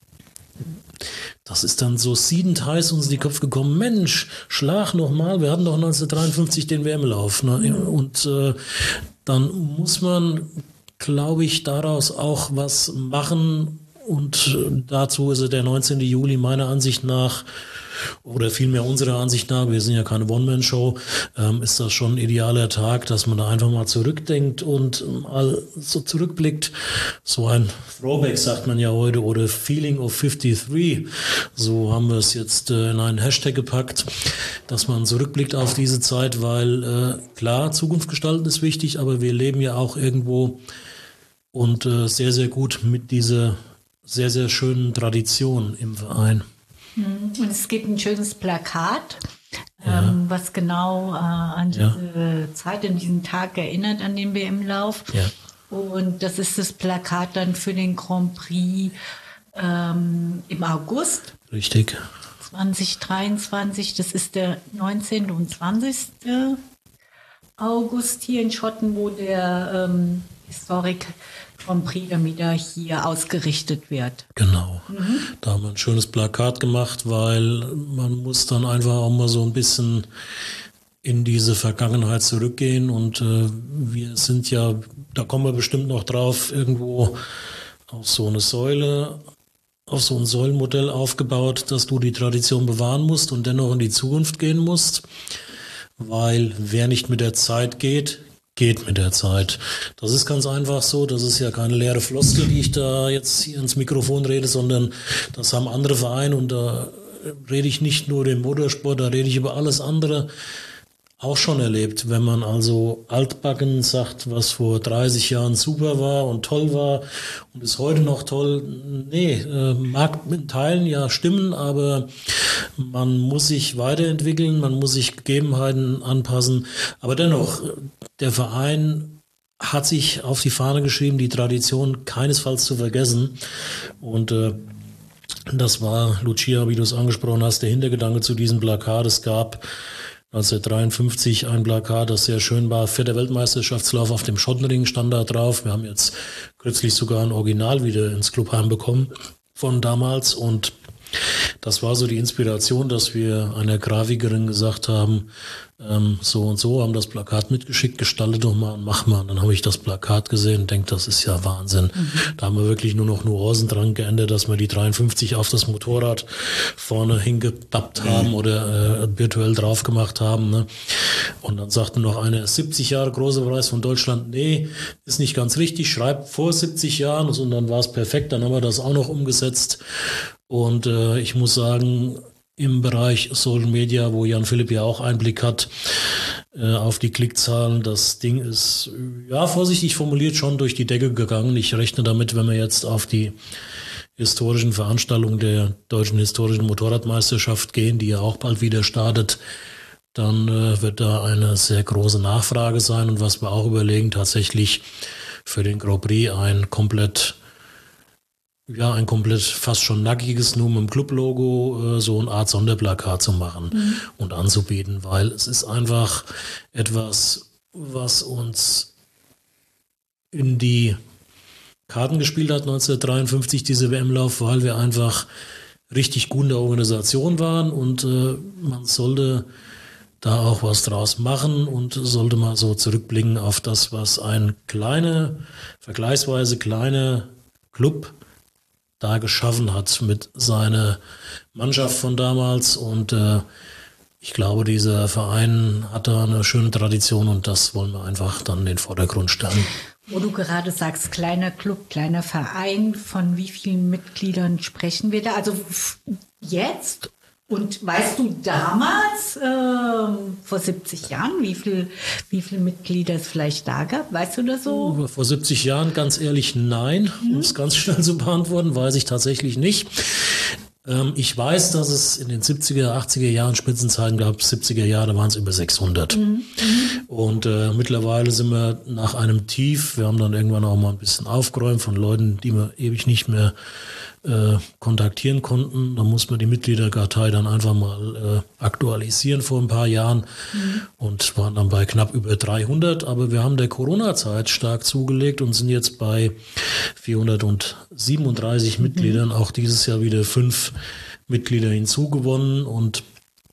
das ist dann so siedend heiß uns in die Köpfe gekommen. Mensch, schlag noch mal. Wir hatten doch neunzehnhundertdreiundfünfzig den W M-Lauf. Ne? Und äh, dann muss man, glaube ich, daraus auch was machen. Und dazu ist der neunzehnten Juli meiner Ansicht nach, oder vielmehr unserer Ansicht nach, wir sind ja keine One-Man-Show, ähm, ist das schon ein idealer Tag, dass man da einfach mal zurückdenkt und mal so zurückblickt. So ein Throwback sagt man ja heute, oder Feeling of fifty-three, so haben wir es jetzt äh, in einen Hashtag gepackt, dass man zurückblickt auf diese Zeit, weil äh, klar, Zukunft gestalten ist wichtig, aber wir leben ja auch irgendwo und äh, sehr, sehr gut mit dieser sehr, sehr schönen Tradition im Verein. Und es gibt ein schönes Plakat, Ja. ähm, was genau äh, an Ja. diese Zeit, an diesen Tag erinnert, an den W M-Lauf. Ja. Und das ist das Plakat dann für den Grand Prix ähm, im August Richtig. zwanzig dreiundzwanzig. Das ist der neunzehnten und zwanzigsten August hier in Schotten, wo der ähm, Historik Grand Prix dann wieder hier ausgerichtet wird. Genau. Da haben wir ein schönes Plakat gemacht, weil man muss dann einfach auch mal so ein bisschen in diese Vergangenheit zurückgehen und äh, wir sind ja, da kommen wir bestimmt noch drauf, irgendwo auf so eine Säule, auf so ein Säulenmodell aufgebaut, dass du die Tradition bewahren musst und dennoch in die Zukunft gehen musst, weil wer nicht mit der Zeit geht, geht mit der Zeit. Das ist ganz einfach so, das ist ja keine leere Floskel, die ich da jetzt hier ins Mikrofon rede, sondern das haben andere Vereine und da rede ich nicht nur den Motorsport, da rede ich über alles andere auch schon erlebt. Wenn man also altbacken sagt, was vor dreißig Jahren super war und toll war und ist heute noch toll, nee, äh, mag mit Teilen ja stimmen, aber man muss sich weiterentwickeln, man muss sich Gegebenheiten anpassen, aber dennoch, der Verein hat sich auf die Fahne geschrieben, die Tradition keinesfalls zu vergessen und äh, das war, Lucia, wie du es angesprochen hast, der Hintergedanke zu diesem Plakat. Es gab neunzehnhundertdreiundfünfzig ein Plakat, das sehr schön war. Vierter Weltmeisterschaftslauf auf dem Schottenring stand da drauf. Wir haben jetzt kürzlich sogar ein Original wieder ins Clubheim bekommen von damals. Und das war so die Inspiration, dass wir einer Grafikerin gesagt haben, ähm, so und so, haben das Plakat mitgeschickt, gestalte doch mal und mach mal. Und dann habe ich das Plakat gesehen und denke, das ist ja Wahnsinn. Mhm. Da haben wir wirklich nur noch Nuancen dran geändert, dass wir die dreiundfünfzig auf das Motorrad vorne hingepappt haben mhm. oder äh, virtuell drauf gemacht haben. Ne? Und dann sagte noch einer, siebzig Jahre großer Preis von Deutschland, nee, ist nicht ganz richtig, schreibt vor siebzig Jahren und dann war es perfekt, dann haben wir das auch noch umgesetzt. Und äh, ich muss sagen, im Bereich Social Media, wo Jan Philipp ja auch Einblick hat, äh, auf die Klickzahlen, das Ding ist, ja, vorsichtig formuliert, schon durch die Decke gegangen. Ich rechne damit, wenn wir jetzt auf die historischen Veranstaltungen der Deutschen Historischen Motorradmeisterschaft gehen, die ja auch bald wieder startet, dann äh, wird da eine sehr große Nachfrage sein. Und was wir auch überlegen, tatsächlich für den Grand Prix ein komplett ja, ein komplett fast schon nackiges, nur mit dem Club-Logo, äh, so eine Art Sonderplakat zu machen mhm. und anzubieten, weil es ist einfach etwas, was uns in die Karten gespielt hat neunzehnhundertdreiundfünfzig, diese W M-Lauf, weil wir einfach richtig gut in der Organisation waren und äh, man sollte da auch was draus machen und sollte mal so zurückblicken auf das, was ein kleiner, vergleichsweise kleiner Club da geschaffen hat mit seiner Mannschaft von damals. Und äh, ich glaube, dieser Verein hat da eine schöne Tradition und das wollen wir einfach dann in den Vordergrund stellen. Wo du gerade sagst, kleiner Club, kleiner Verein, von wie vielen Mitgliedern sprechen wir da? Also jetzt? Und weißt du damals, äh, vor siebzig Jahren, wie viel, wie viele Mitglieder es vielleicht da gab? Weißt du das so? Vor siebzig Jahren, ganz ehrlich, nein. Mhm. Um es ganz schnell zu beantworten, weiß ich tatsächlich nicht. Ähm, ich weiß, dass es in den siebziger, achtziger Jahren Spitzenzeiten gab. siebziger Jahre waren es über sechshundert. Mhm. Und äh, mittlerweile sind wir nach einem Tief. Wir haben dann irgendwann auch mal ein bisschen aufgeräumt von Leuten, die wir ewig nicht mehr Äh, kontaktieren konnten. Da muss man die Mitgliederkartei dann einfach mal äh, aktualisieren vor ein paar Jahren mhm. und waren dann bei knapp über dreihundert. Aber wir haben der Corona-Zeit stark zugelegt und sind jetzt bei vierhundertsiebenunddreißig mhm. Mitgliedern. Auch dieses Jahr wieder fünf Mitglieder hinzugewonnen und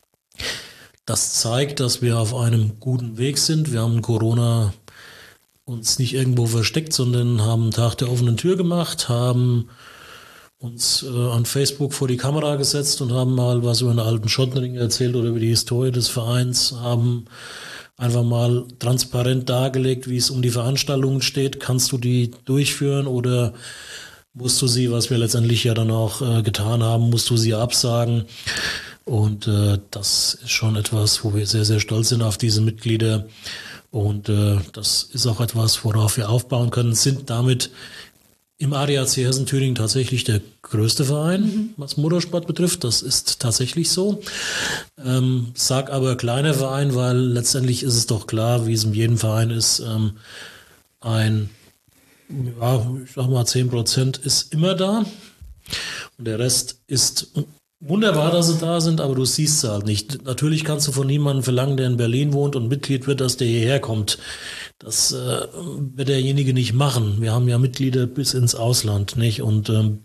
das zeigt, dass wir auf einem guten Weg sind. Wir haben Corona uns nicht irgendwo versteckt, sondern haben einen Tag der offenen Tür gemacht, haben uns äh, an Facebook vor die Kamera gesetzt und haben mal was über den alten Schottenring erzählt oder über die Historie des Vereins, haben einfach mal transparent dargelegt, wie es um die Veranstaltungen steht. Kannst du die durchführen oder musst du sie, was wir letztendlich ja dann auch äh, getan haben, musst du sie absagen? Und äh, das ist schon etwas, wo wir sehr, sehr stolz sind auf diese Mitglieder. Und äh, das ist auch etwas, worauf wir aufbauen können, sind damit im A D A C Hessen-Thüringen tatsächlich der größte Verein, mhm. was Motorsport betrifft. Das ist tatsächlich so. Ähm, sag aber kleiner Verein, weil letztendlich ist es doch klar, wie es in jedem Verein ist, ähm, ein, ja, ich sag mal zehn Prozent ist immer da. Und der Rest ist wunderbar, dass sie da sind, aber du siehst sie halt nicht. Natürlich kannst du von niemandem verlangen, der in Berlin wohnt und Mitglied wird, dass der hierher kommt. Das äh, wird derjenige nicht machen. Wir haben ja Mitglieder bis ins Ausland, nicht? Und ähm,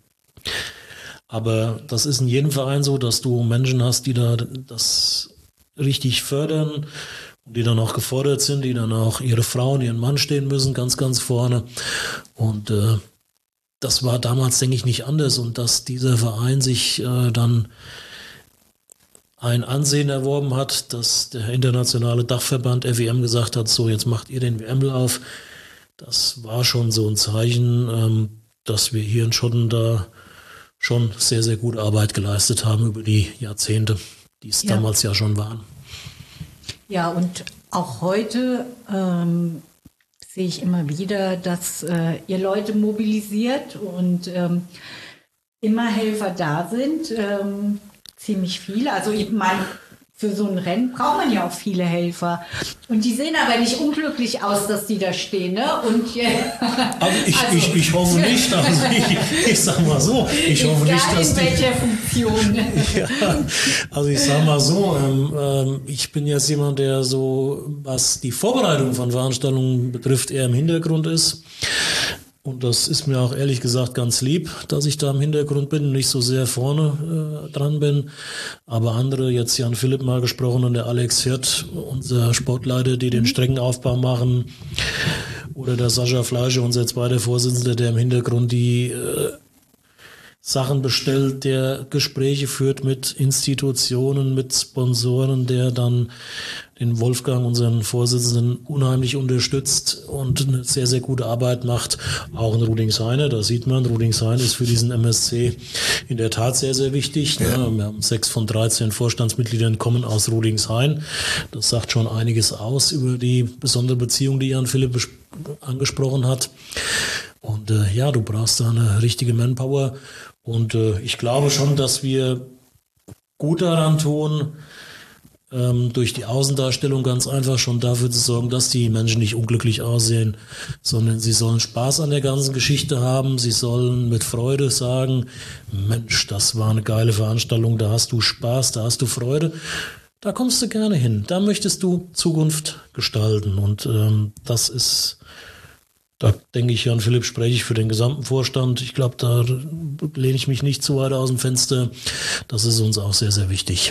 aber das ist in jedem Verein so, dass du Menschen hast, die da das richtig fördern und die dann auch gefordert sind, die dann auch ihre Frau und ihren Mann stehen müssen, ganz, ganz vorne. Und äh, das war damals, denke ich, nicht anders. Und dass dieser Verein sich äh, dann ein Ansehen erworben hat, dass der internationale Dachverband F I M gesagt hat, so jetzt macht ihr den W M-Lauf. Das war schon so ein Zeichen, ähm, dass wir hier in Schotten da schon sehr, sehr gute Arbeit geleistet haben über die Jahrzehnte, die es ja. damals ja schon waren. Ja, und auch heute ähm, sehe ich immer wieder, dass äh, ihr Leute mobilisiert und ähm, immer Helfer da sind. Ähm, ziemlich viele. Also ich meine, für so ein Rennen braucht man ja auch viele Helfer. Und die sehen aber nicht unglücklich aus, dass die da stehen. Ne? Und, äh, also ich, also, ich, ich hoffe nicht. Also ich, ich sag mal so. Ich hoffe nicht, dass in welcher die, Funktion. Ja, also ich sag mal so. Ähm, ich bin jetzt jemand, der so, was die Vorbereitung von Veranstaltungen betrifft, eher im Hintergrund ist. Und das ist mir auch ehrlich gesagt ganz lieb, dass ich da im Hintergrund bin und nicht so sehr vorne äh, dran bin. Aber andere, jetzt Jan Philipp mal gesprochen und der Alex Hirt, unser Sportleiter, die den Streckenaufbau machen, oder der Sascha Fleischer, unser zweiter Vorsitzender, der im Hintergrund die äh, Sachen bestellt, der Gespräche führt mit Institutionen, mit Sponsoren, der dann den Wolfgang, unseren Vorsitzenden, unheimlich unterstützt und eine sehr, sehr gute Arbeit macht. Auch in Rudolfsheim, da sieht man, Rudolfsheim ist für diesen M S C in der Tat sehr, sehr wichtig. Ja. Ja, wir haben sechs von dreizehn Vorstandsmitgliedern kommen aus Rudolfsheim. Das sagt schon einiges aus über die besondere Beziehung, die Jan Philipp angesprochen hat. Und äh, ja, du brauchst da eine richtige Manpower. Und äh, ich glaube schon, dass wir gut daran tun, ähm, durch die Außendarstellung ganz einfach schon dafür zu sorgen, dass die Menschen nicht unglücklich aussehen, sondern sie sollen Spaß an der ganzen Geschichte haben. Sie sollen mit Freude sagen, Mensch, das war eine geile Veranstaltung, da hast du Spaß, da hast du Freude. Da kommst du gerne hin. Da möchtest du Zukunft gestalten. Und ähm, das ist... Da denke ich, Jan Philipp, spreche ich für den gesamten Vorstand. Ich glaube, da lehne ich mich nicht zu weit aus dem Fenster. Das ist uns auch sehr, sehr wichtig.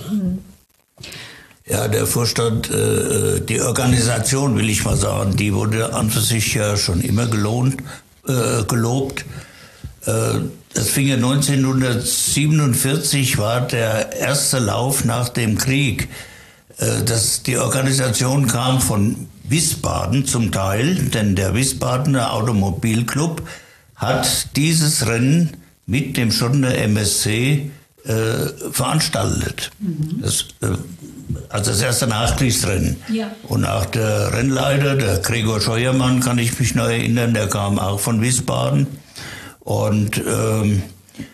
Ja, der Vorstand, äh, die Organisation, will ich mal sagen, die wurde an für sich ja schon immer gelohnt, äh, gelobt. Das fing ja neunzehnhundertsiebenundvierzig, war der erste Lauf nach dem Krieg. Das, die Organisation kam von Wiesbaden zum Teil, denn der Wiesbadener Automobilclub hat dieses Rennen mit dem Schottener M S C äh, veranstaltet. Mhm. Das, äh, also das erste Nachkriegsrennen. Ja. Und auch der Rennleiter, der Gregor Scheuermann, kann ich mich noch erinnern, der kam auch von Wiesbaden. Und ähm,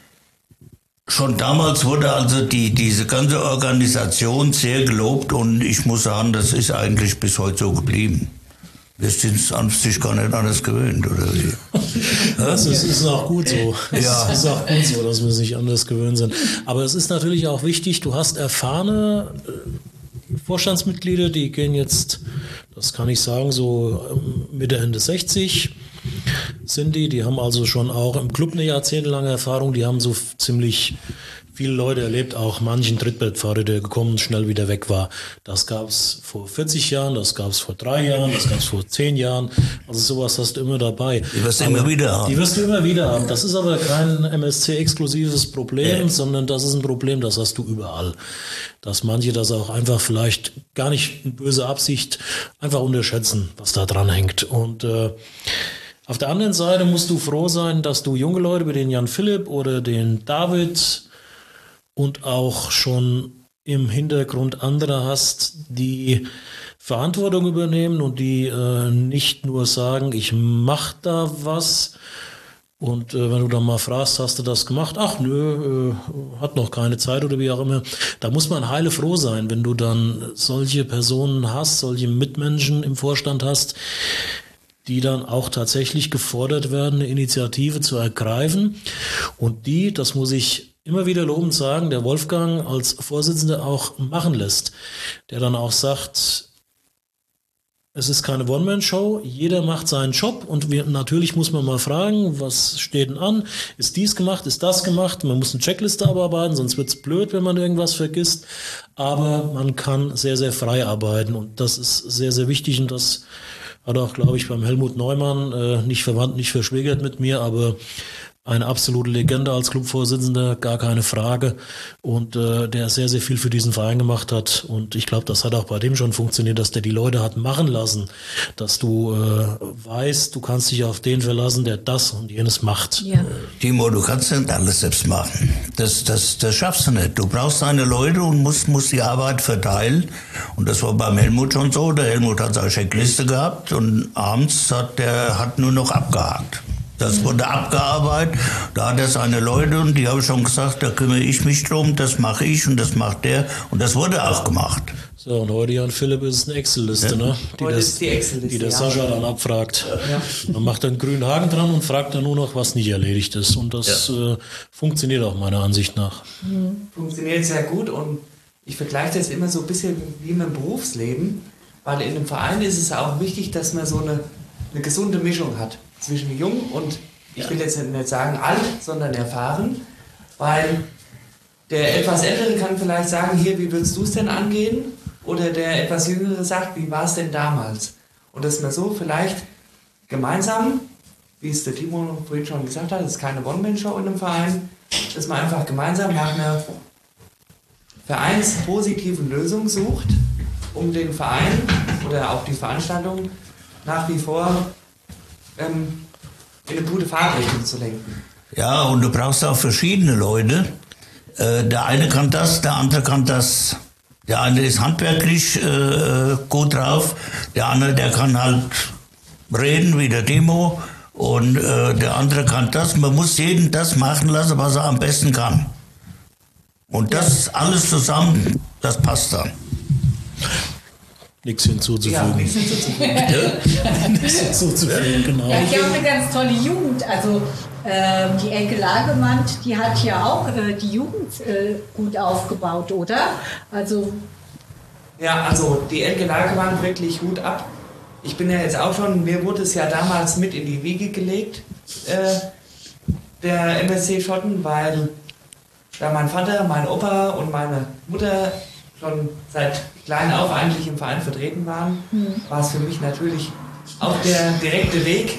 schon damals wurde also die, diese ganze Organisation sehr gelobt und ich muss sagen, das ist eigentlich bis heute so geblieben. Wir sind an sich gar nicht anders gewöhnt, oder wie? Das ist, ist auch gut so. Ja. Es ist auch gut so, dass wir sich anders gewöhnt sind. Aber es ist natürlich auch wichtig, du hast erfahrene Vorstandsmitglieder, die gehen jetzt, das kann ich sagen, so Mitte, Ende sechzig sind die. Die haben also schon auch im Club eine jahrzehntelange Erfahrung. Die haben so ziemlich viele Leute erlebt, auch manchen Trittbrettfahrer, der gekommen und schnell wieder weg war. Das gab es vor vierzig Jahren, das gab es vor drei Jahren, das gab es vor zehn Jahren. Also sowas hast du immer dabei. Die wirst du aber immer wieder haben. Die wirst du immer wieder haben. Das ist aber kein M S C-exklusives Problem, ja. sondern das ist ein Problem, das hast du überall. Dass manche das auch einfach vielleicht gar nicht in böser Absicht einfach unterschätzen, was da dran hängt. Und äh, auf der anderen Seite musst du froh sein, dass du junge Leute wie den Jan Philipp oder den David und auch schon im Hintergrund andere hast, die Verantwortung übernehmen und die äh, nicht nur sagen, ich mache da was und äh, wenn du dann mal fragst, hast du das gemacht? Ach nö, äh, hat noch keine Zeit oder wie auch immer. Da muss man heilefroh sein, wenn du dann solche Personen hast, solche Mitmenschen im Vorstand hast, die dann auch tatsächlich gefordert werden, eine Initiative zu ergreifen und die, das muss ich immer wieder lobend sagen, der Wolfgang als Vorsitzender auch machen lässt, der dann auch sagt, es ist keine One-Man-Show, jeder macht seinen Job und wir, natürlich muss man mal fragen, was steht denn an, ist dies gemacht, ist das gemacht, man muss eine Checkliste abarbeiten, sonst wird es blöd, wenn man irgendwas vergisst, aber man kann sehr, sehr frei arbeiten und das ist sehr, sehr wichtig und das hat auch, glaube ich, beim Helmut Neumann, äh, nicht verwandt, nicht verschwägert mit mir, aber eine absolute Legende als Clubvorsitzender, gar keine Frage. Und äh, der sehr, sehr viel für diesen Verein gemacht hat. Und ich glaube, das hat auch bei dem schon funktioniert, dass der die Leute hat machen lassen. Dass du äh, weißt, du kannst dich auf den verlassen, der das und jenes macht. Ja. Timo, du kannst nicht alles selbst machen. Das, das, das schaffst du nicht. Du brauchst deine Leute und musst, musst die Arbeit verteilen. Und das war beim Helmut schon so. Der Helmut hat seine Checkliste gehabt und abends hat der hat nur noch abgehakt. Das wurde abgearbeitet, da hat er seine Leute und die haben schon gesagt, da kümmere ich mich drum, das mache ich und das macht der und das wurde auch gemacht. So, und heute, Jan Philipp, ist es eine Excel-Liste, ja. ne? Die, heute das, ist die Excel-Liste, die der ja. Sascha dann abfragt. Ja. Man macht einen grünen Haken dran und fragt dann nur noch, was nicht erledigt ist. Und das ja. äh, funktioniert auch meiner Ansicht nach. Mhm. Funktioniert sehr gut und ich vergleiche das immer so ein bisschen wie mit dem Berufsleben, weil in einem Verein ist es auch wichtig, dass man so eine, eine gesunde Mischung hat. Zwischen jung und, ich will jetzt nicht sagen alt, sondern erfahren, weil der etwas Ältere kann vielleicht sagen, hier, wie würdest du es denn angehen? Oder der etwas Jüngere sagt, wie war es denn damals? Und dass man so vielleicht gemeinsam, wie es der Timo vorhin schon gesagt hat, es ist keine One-Man-Show in einem Verein, dass man einfach gemeinsam nach einer vereinspositiven Lösung sucht, um den Verein oder auch die Veranstaltung nach wie vor in eine gute Fahrtrichtung zu lenken. Ja, und du brauchst auch verschiedene Leute. Äh, der eine kann das, der andere kann das. Der eine ist handwerklich äh, gut drauf, der andere, der kann halt reden wie der Timo und äh, der andere kann das. Man muss jeden das machen lassen, was er am besten kann. Und das ja. alles zusammen, das passt dann. Nichts hinzuzufügen. Ja, nichts hinzuzufügen. ja. Nichts hinzuzufügen, genau. Ja, ich habe eine ganz tolle Jugend. Also äh, die Elke Lagemann, die hat ja auch äh, die Jugend äh, gut aufgebaut, oder? Also ja, also die Elke Lagemann wirklich Hut ab. Ich bin ja jetzt auch schon, mir wurde es ja damals mit in die Wiege gelegt, äh, der M S C Schotten, weil da mein Vater, mein Opa und meine Mutter schon seit klein auf eigentlich im Verein vertreten waren, mhm. war es für mich natürlich auch der direkte Weg,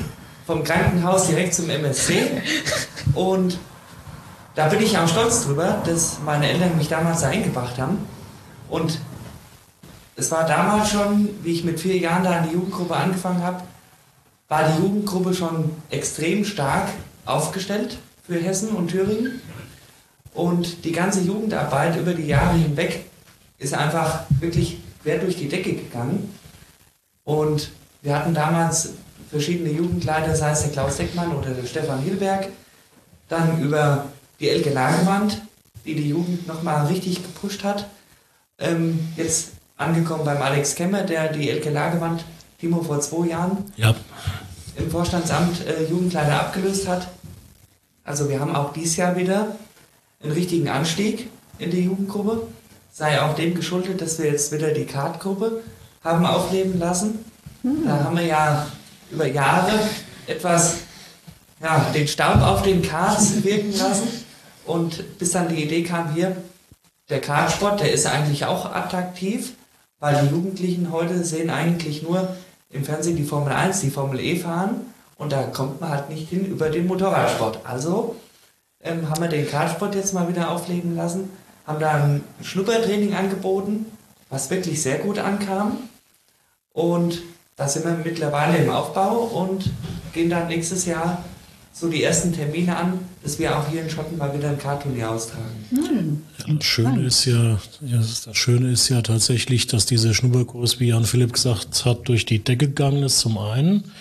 vom Krankenhaus direkt zum M S C. Und da bin ich auch stolz drüber, dass meine Eltern mich damals da eingebracht haben. Und es war damals schon, wie ich mit vier Jahren da in die Jugendgruppe angefangen habe, war die Jugendgruppe schon extrem stark aufgestellt für Hessen und Thüringen. Und die ganze Jugendarbeit über die Jahre hinweg ist einfach wirklich quer durch die Decke gegangen. Und wir hatten damals verschiedene Jugendleiter, sei es der Klaus Deckmann oder der Stefan Hilberg, dann über die Elke Lagerwand, die die Jugend nochmal richtig gepusht hat. Ähm, jetzt angekommen beim Alex Kemmer, der die Elke Lagerwand, Timo, vor zwei Jahren ja. im Vorstandsamt äh, Jugendleiter abgelöst hat. Also wir haben auch dieses Jahr wieder einen richtigen Anstieg in die Jugendgruppe. Sei auch dem geschuldet, dass wir jetzt wieder die Kartgruppe haben aufleben lassen. Hm. Da haben wir ja über Jahre etwas ja, den Staub auf den Karts wirken lassen. Und bis dann die Idee kam, hier, der Kartsport, der ist eigentlich auch attraktiv, weil die Jugendlichen heute sehen eigentlich nur im Fernsehen die Formel eins, die Formel E fahren und da kommt man halt nicht hin über den Motorradsport. Also ähm, haben wir den Kartsport jetzt mal wieder aufleben lassen, haben da ein Schnuppertraining angeboten, was wirklich sehr gut ankam und da sind wir mittlerweile im Aufbau und gehen dann nächstes Jahr so die ersten Termine an, dass wir auch hier in Schotten mal wieder ein Kartturnier austragen. Hm. Ja, das Schöne ist ja, ja, das Schöne ist ja tatsächlich, dass dieser Schnupperkurs, wie Jan Philipp gesagt hat, durch die Decke gegangen ist zum einen.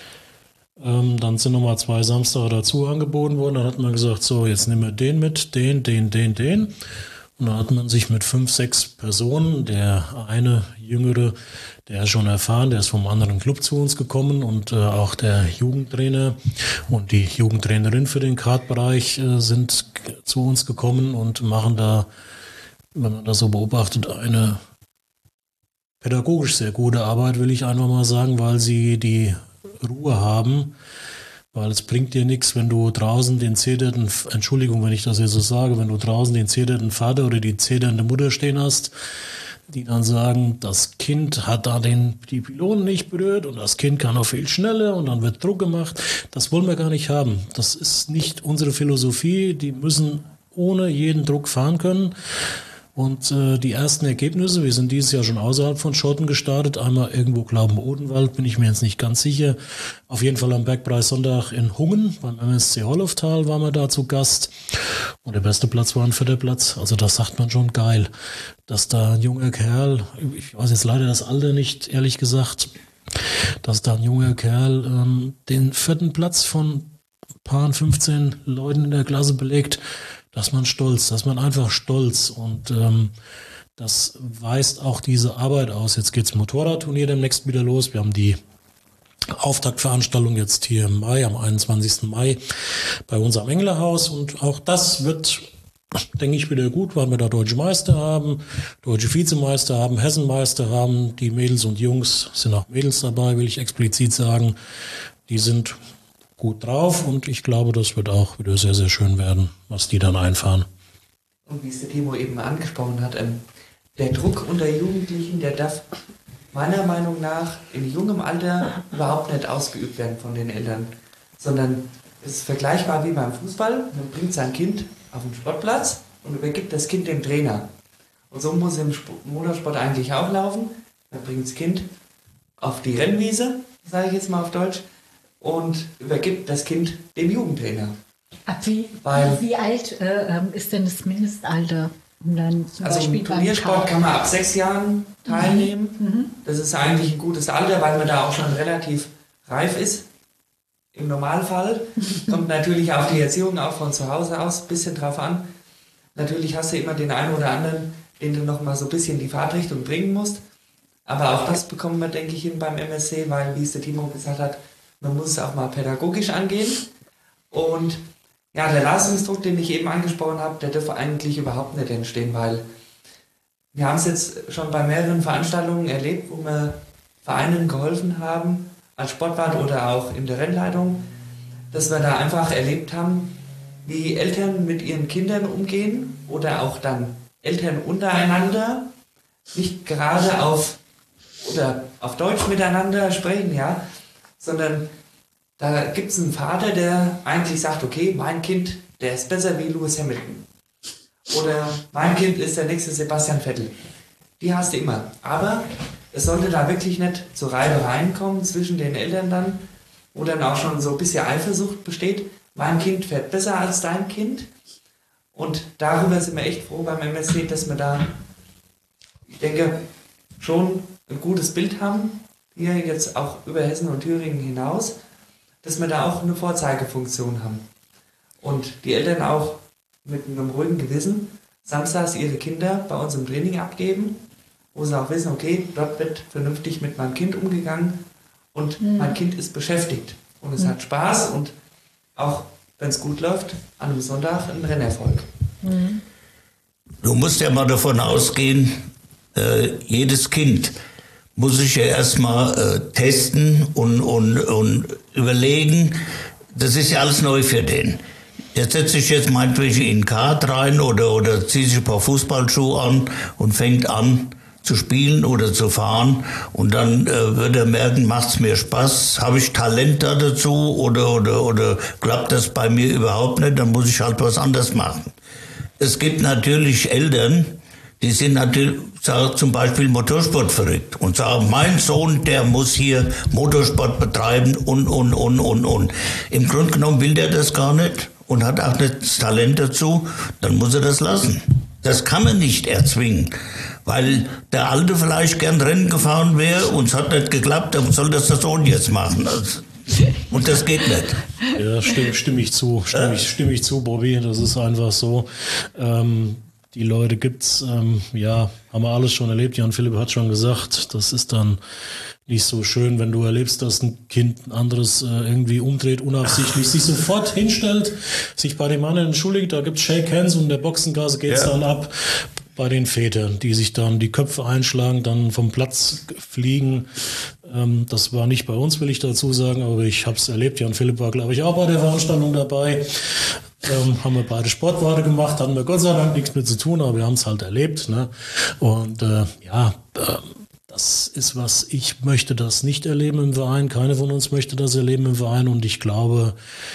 Ähm, dann sind nochmal zwei Samstage dazu angeboten worden. Dann hat man gesagt, so, jetzt nehmen wir den mit, den, den, den, den. Und dann hat man sich mit fünf, sechs Personen, der eine Jüngere, der ist schon erfahren, der ist vom anderen Club zu uns gekommen und äh, auch der Jugendtrainer und die Jugendtrainerin für den Kartbereich äh, sind zu uns gekommen und machen da, wenn man das so beobachtet, eine pädagogisch sehr gute Arbeit, will ich einfach mal sagen, weil sie die Ruhe haben. Weil es bringt dir nichts, wenn du draußen den zedernden, Entschuldigung, wenn ich das jetzt so sage, wenn du draußen den zedernden Vater oder die zedernde Mutter stehen hast, die dann sagen, das Kind hat da den, die Pylonen nicht berührt und das Kind kann auch viel schneller und dann wird Druck gemacht. Das wollen wir gar nicht haben. Das ist nicht unsere Philosophie. Die müssen ohne jeden Druck fahren können. Und äh, die ersten Ergebnisse, wir sind dieses Jahr schon außerhalb von Schotten gestartet, einmal irgendwo Glauben-Odenwald, bin ich mir jetzt nicht ganz sicher. Auf jeden Fall am Bergpreis Sonntag in Hungen, beim M S C Holloftal waren wir da zu Gast. Und der beste Platz war ein vierter Platz, also das sagt man schon geil. Dass da ein junger Kerl, ich weiß jetzt leider das Alter nicht, ehrlich gesagt, dass da ein junger Kerl ähm, den vierten Platz von paar fünfzehn Leuten in der Klasse belegt, dass man stolz, dass man einfach stolz und ähm, das weist auch diese Arbeit aus. Jetzt geht's Motorradturnier demnächst wieder los. Wir haben die Auftaktveranstaltung jetzt hier im Mai, am einundzwanzigsten Mai bei uns am Englerhaus und auch das wird, denke ich, wieder gut, weil wir da deutsche Meister haben, deutsche Vizemeister haben, Hessenmeister haben. Die Mädels und Jungs, sind auch Mädels dabei, will ich explizit sagen, die sind gut drauf und ich glaube, das wird auch wieder sehr, sehr schön werden, was die dann einfahren. Und wie es der Timo eben angesprochen hat, ähm, der Druck unter Jugendlichen, der darf meiner Meinung nach in jungem Alter überhaupt nicht ausgeübt werden von den Eltern, sondern es ist vergleichbar wie beim Fußball. Man bringt sein Kind auf den Sportplatz und übergibt das Kind dem Trainer. Und so muss es im Sport, Motorsport eigentlich auch laufen. Man bringt das Kind auf die Rennwiese, sage ich jetzt mal auf Deutsch, und übergibt das Kind dem Jugendtrainer. Ab wie, Weil, wie alt äh, ist denn das Mindestalter? Um dann zum also Beispiel im Turniersport kann man ab sechs Jahren teilnehmen. Mhm. Das ist eigentlich ein gutes Alter, weil man da auch schon relativ reif ist. Im Normalfall kommt natürlich auf die Erziehung auch von zu Hause aus ein bisschen drauf an. Natürlich hast du immer den einen oder anderen, den du noch mal so ein bisschen die Fahrtrichtung bringen musst. Aber auch das bekommen wir, denke ich, hin beim M S C, weil, wie es der Timo gesagt hat, man muss es auch mal pädagogisch angehen. Und ja, der Leistungsdruck, den ich eben angesprochen habe, der darf eigentlich überhaupt nicht entstehen, weil wir haben es jetzt schon bei mehreren Veranstaltungen erlebt, wo wir Vereinen geholfen haben, als Sportwart oder auch in der Rennleitung, dass wir da einfach erlebt haben, wie Eltern mit ihren Kindern umgehen oder auch dann Eltern untereinander nicht gerade auf oder auf Deutsch miteinander sprechen, ja, sondern Da gibt es einen Vater, der eigentlich sagt, okay, mein Kind, der ist besser wie Lewis Hamilton. Oder mein Kind ist der nächste Sebastian Vettel. Die hast du immer. Aber es sollte da wirklich nicht zu Reibereien kommen zwischen den Eltern dann, wo dann auch schon so ein bisschen Eifersucht besteht. Mein Kind fährt besser als dein Kind. Und darüber sind wir echt froh beim M S C, dass wir da, ich denke, schon ein gutes Bild haben, hier jetzt auch über Hessen und Thüringen hinaus, dass wir da auch eine Vorzeigefunktion haben. Und die Eltern auch mit einem ruhigen Gewissen samstags ihre Kinder bei uns im Training abgeben, wo sie auch wissen, okay, dort wird vernünftig mit meinem Kind umgegangen und mhm. mein Kind ist beschäftigt und es mhm. hat Spaß und auch, wenn es gut läuft, an einem Sonntag ein Rennerfolg. Mhm. Du musst ja mal davon ausgehen, äh, jedes Kind muss sich ja erstmal äh, testen und, und, und überlegen, das ist ja alles neu für den. Der setzt sich jetzt meinetwegen in ein Kart rein oder, oder zieht sich ein paar Fußballschuhe an und fängt an zu spielen oder zu fahren. Und dann äh, wird er merken, macht's mir Spaß, habe ich Talent da dazu oder, oder, oder klappt das bei mir überhaupt nicht, dann muss ich halt was anderes machen. Es gibt natürlich Eltern, die sind natürlich, sagen zum Beispiel Motorsport verrückt und sagen, mein Sohn, der muss hier Motorsport betreiben und, und, und, und, und. Im Grunde genommen will der das gar nicht und hat auch nicht das Talent dazu, dann muss er das lassen. Das kann man nicht erzwingen, weil der Alte vielleicht gern Rennen gefahren wäre und es hat nicht geklappt, dann soll das der Sohn jetzt machen. Also, und das geht nicht. Ja, stimme, stimme ich zu, stimme ich, stimme ich zu, Bobby, das ist einfach so. Ähm, die Leute gibt's, ähm, ja, haben wir alles schon erlebt. Jan Philipp hat schon gesagt, das ist dann nicht so schön, wenn du erlebst, dass ein Kind ein anderes äh, irgendwie umdreht, unabsichtlich, sich sofort hinstellt, sich bei dem anderen entschuldigt, da gibt's Shake Hands und in der Boxengasse geht's ja dann ab. Bei den Vätern, die sich dann die Köpfe einschlagen, dann vom Platz fliegen. Ähm, das war nicht bei uns, will ich dazu sagen, aber ich habe es erlebt. Jan Philipp war, glaube ich, auch bei der Veranstaltung dabei. Ähm, haben wir beide Sportwarte gemacht, hatten wir Gott sei Dank nichts mit zu tun, aber wir haben es halt erlebt. Ne? Und äh, ja, äh, das ist was, ich möchte das nicht erleben im Verein. Keine von uns möchte das erleben im Verein und ich glaube,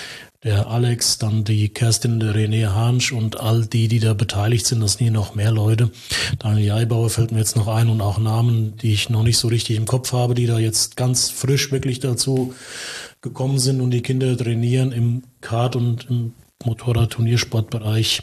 der Alex, dann die Kerstin, der René Hansch und all die, die da beteiligt sind, das sind hier noch mehr Leute. Daniel Jaibauer fällt mir jetzt noch ein und auch Namen, die ich noch nicht so richtig im Kopf habe, die da jetzt ganz frisch wirklich dazu gekommen sind und die Kinder trainieren im Kart- und im Motorrad-Turniersportbereich.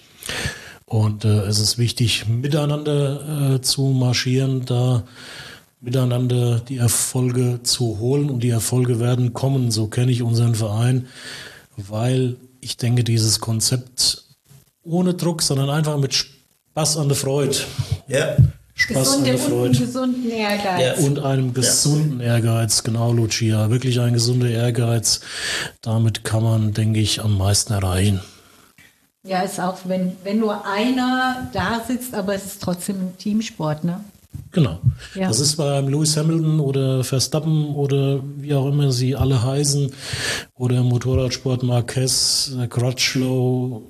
Und äh, es ist wichtig, miteinander äh, zu marschieren, da miteinander die Erfolge zu holen und die Erfolge werden kommen. So kenne ich unseren Verein. Weil ich denke, dieses Konzept ohne Druck, sondern einfach mit Spaß an der Freude. Ja. Spaß Gesunde an der Freude. Und gesunden Ehrgeiz. Ja, und einem gesunden ja. Ehrgeiz, genau, Lucia. Wirklich ein gesunder Ehrgeiz. Damit kann man, denke ich, am meisten erreichen. Ja, ist auch, wenn, wenn nur einer da sitzt, aber es ist trotzdem ein Teamsport, ne? Genau. Ja. Das ist beim Lewis Hamilton oder Verstappen oder wie auch immer sie alle heißen oder Motorradsport Marquez, Crutchlow,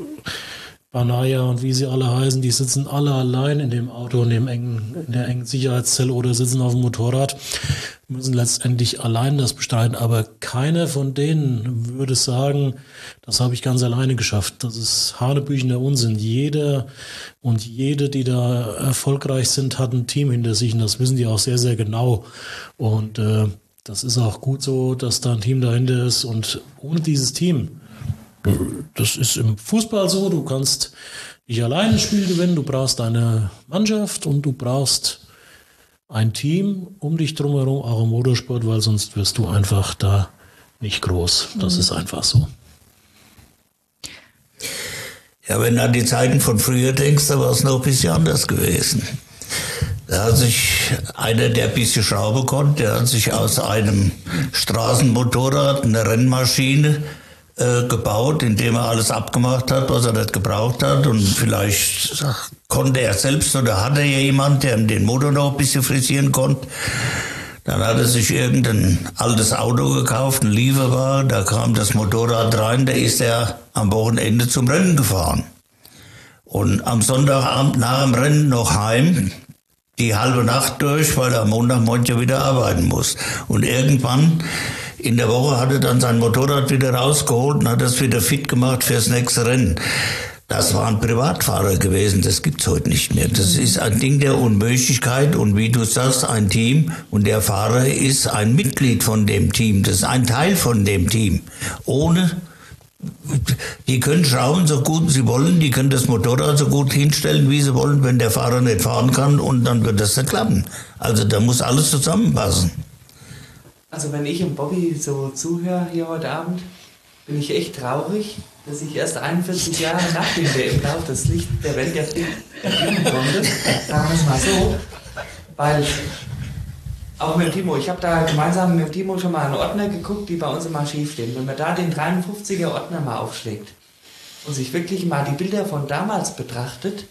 Banaya und wie sie alle heißen, die sitzen alle allein in dem Auto, in dem engen, in der engen Sicherheitszelle oder sitzen auf dem Motorrad, müssen letztendlich allein das bestreiten, aber keiner von denen würde sagen, das habe ich ganz alleine geschafft. Das ist hanebüchender Unsinn. Jeder und jede, die da erfolgreich sind, hat ein Team hinter sich und das wissen die auch sehr, sehr genau. Und äh, das ist auch gut so, dass da ein Team dahinter ist und ohne dieses Team, das ist im Fußball so, du kannst nicht alleine ein Spiel gewinnen, du brauchst eine Mannschaft und du brauchst ein Team um dich drumherum, auch im Motorsport, weil sonst wirst du einfach da nicht groß. Das mhm. ist einfach so. Ja, wenn du an die Zeiten von früher denkst, da war es noch ein bisschen anders gewesen. Da hat sich einer, der ein bisschen Schraube konnte, der hat sich aus einem Straßenmotorrad eine Rennmaschine äh, gebaut, indem er alles abgemacht hat, was er nicht gebraucht hat. Und vielleicht konnte er selbst oder hatte er jemand, der den Motor noch ein bisschen frisieren konnte. Dann hat er sich irgendein altes Auto gekauft, ein Lieferwagen, da kam das Motorrad rein, da ist er am Wochenende zum Rennen gefahren. Und am Sonntagabend nach dem Rennen noch heim, die halbe Nacht durch, weil er am Montagmorgen ja wieder arbeiten muss. Und irgendwann in der Woche hat er dann sein Motorrad wieder rausgeholt und hat das wieder fit gemacht fürs nächste Rennen. Das waren Privatfahrer gewesen, das gibt's heute nicht mehr. Das ist ein Ding der Unmöglichkeit und wie du sagst, ein Team und der Fahrer ist ein Mitglied von dem Team, das ist ein Teil von dem Team. Ohne, die können schrauben so gut sie wollen, die können das Motorrad so gut hinstellen, wie sie wollen, wenn der Fahrer nicht fahren kann und dann wird das nicht klappen. Also da muss alles zusammenpassen. Also wenn ich im Bobby so zuhöre hier heute Abend, bin ich echt traurig, dass ich erst einundvierzig Jahre nach dem W M-Lauf das Licht der Welt erblicken konnte. Sagen wir es mal so. Weil, auch mit dem Timo, ich habe da gemeinsam mit dem Timo schon mal einen Ordner geguckt, die bei uns im Archiv stehen. Wenn man da den dreiundfünfziger Ordner mal aufschlägt und sich wirklich mal die Bilder von damals betrachtet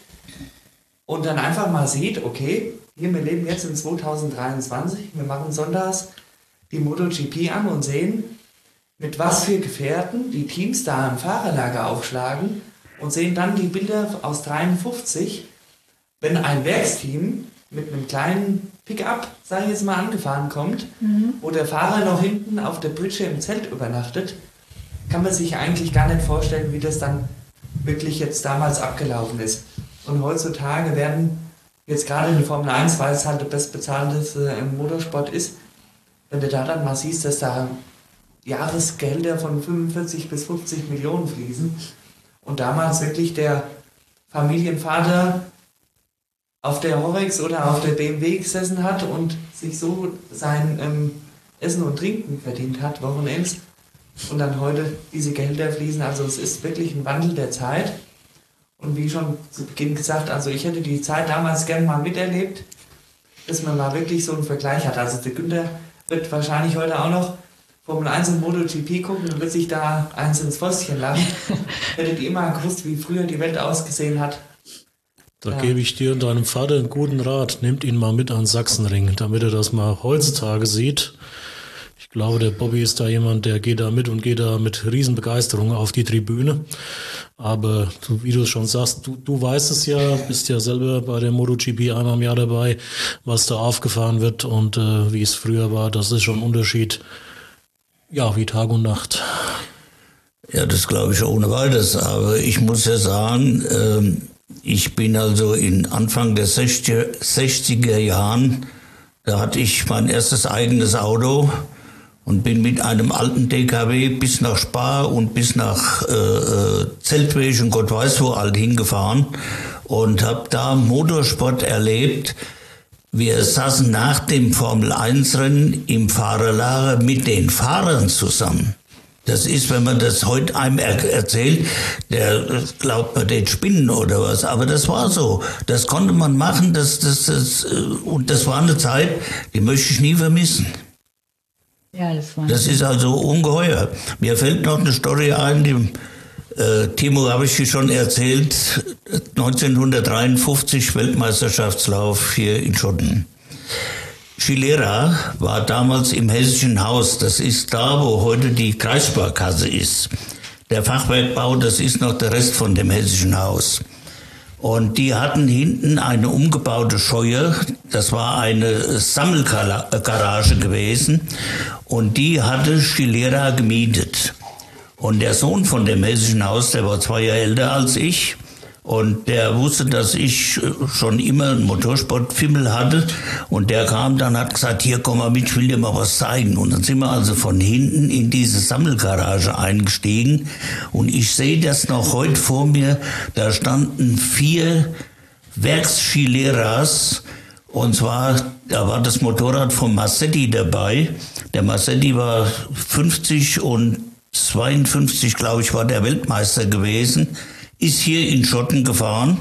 und dann einfach mal sieht, okay, hier, wir leben jetzt in zweitausenddreiundzwanzig, wir machen sonntags die MotoGP an und sehen, mit was für Gefährten die Teams da im Fahrerlager aufschlagen und sehen dann die Bilder aus dreiundfünfzig, wenn ein Werksteam mit einem kleinen Pickup, sage ich jetzt mal, angefahren kommt, mhm. wo der Fahrer noch hinten auf der Britsche im Zelt übernachtet, kann man sich eigentlich gar nicht vorstellen, wie das dann wirklich jetzt damals abgelaufen ist. Und heutzutage werden jetzt gerade in der Formel eins, weil es halt das bestbezahlteste im Motorsport ist, wenn du da dann mal siehst, dass da Jahresgelder von fünfundvierzig bis fünfzig Millionen fließen und damals wirklich der Familienvater auf der Horex oder auf der B M W gesessen hat und sich so sein ähm, Essen und Trinken verdient hat, Wochenends, und dann heute diese Gelder fließen. Also es ist wirklich ein Wandel der Zeit und wie schon zu Beginn gesagt, also ich hätte die Zeit damals gerne mal miterlebt, dass man mal wirklich so einen Vergleich hat. Also der Günther wird wahrscheinlich heute auch noch Formel eins und MotoGP gucken und wird sich da eins ins Fäustchen lachen. Hättet ihr mal gewusst, wie früher die Welt ausgesehen hat? Da ja. gebe ich dir und deinem Vater einen guten Rat. Nehmt ihn mal mit an Sachsenring, damit er das mal heutzutage sieht. Ich glaube, der Bobby ist da jemand, der geht da mit und geht da mit Riesenbegeisterung auf die Tribüne. Aber du, wie du schon sagst, du, du weißt es ja, bist ja selber bei der MotoGP einmal im Jahr dabei, was da aufgefahren wird und äh, wie es früher war. Das ist schon ein Unterschied. Ja, wie Tag und Nacht. Ja, das glaube ich ohne weiteres. Aber ich muss ja sagen, ähm, ich bin also in Anfang der sechziger Jahren, da hatte ich mein erstes eigenes Auto und bin mit einem alten D K W bis nach Spa und bis nach äh, Zeltweg und Gott weiß wo alt hingefahren und habe da Motorsport erlebt. Wir saßen nach dem Formel eins Rennen im Fahrerlager mit den Fahrern zusammen. Das ist, wenn man das heute einem er- erzählt, der glaubt man den Spinnen oder was. Aber das war so. Das konnte man machen. Das, das, das, und das war eine Zeit, die möchte ich nie vermissen. Ja, das war. Das ist also ungeheuer. Mir fällt noch eine Story ein, die Äh, Timo, habe ich dir schon erzählt, neunzehnhundertdreiundfünfzig Weltmeisterschaftslauf hier in Schotten. Schilera war damals im Hessischen Haus, das ist da, wo heute die Kreissparkasse ist. Der Fachwerkbau, das ist noch der Rest von dem Hessischen Haus. Und die hatten hinten eine umgebaute Scheune, das war eine Sammelgarage gewesen und die hatte Schilera gemietet. Und der Sohn von dem Hessischen Haus, der war zwei Jahre älter als ich. Und der wusste, dass ich schon immer einen Motorsportfimmel hatte. Und der kam dann, hat gesagt, hier komm mal mit, ich will dir mal was zeigen. Und dann sind wir also von hinten in diese Sammelgarage eingestiegen. Und ich sehe das noch heute vor mir. Da standen vier Werkschileras. Und zwar, da war das Motorrad von Massetti dabei. Der Massetti war fünfzig und zweiundfünfzig, glaube ich, war der Weltmeister gewesen, ist hier in Schotten gefahren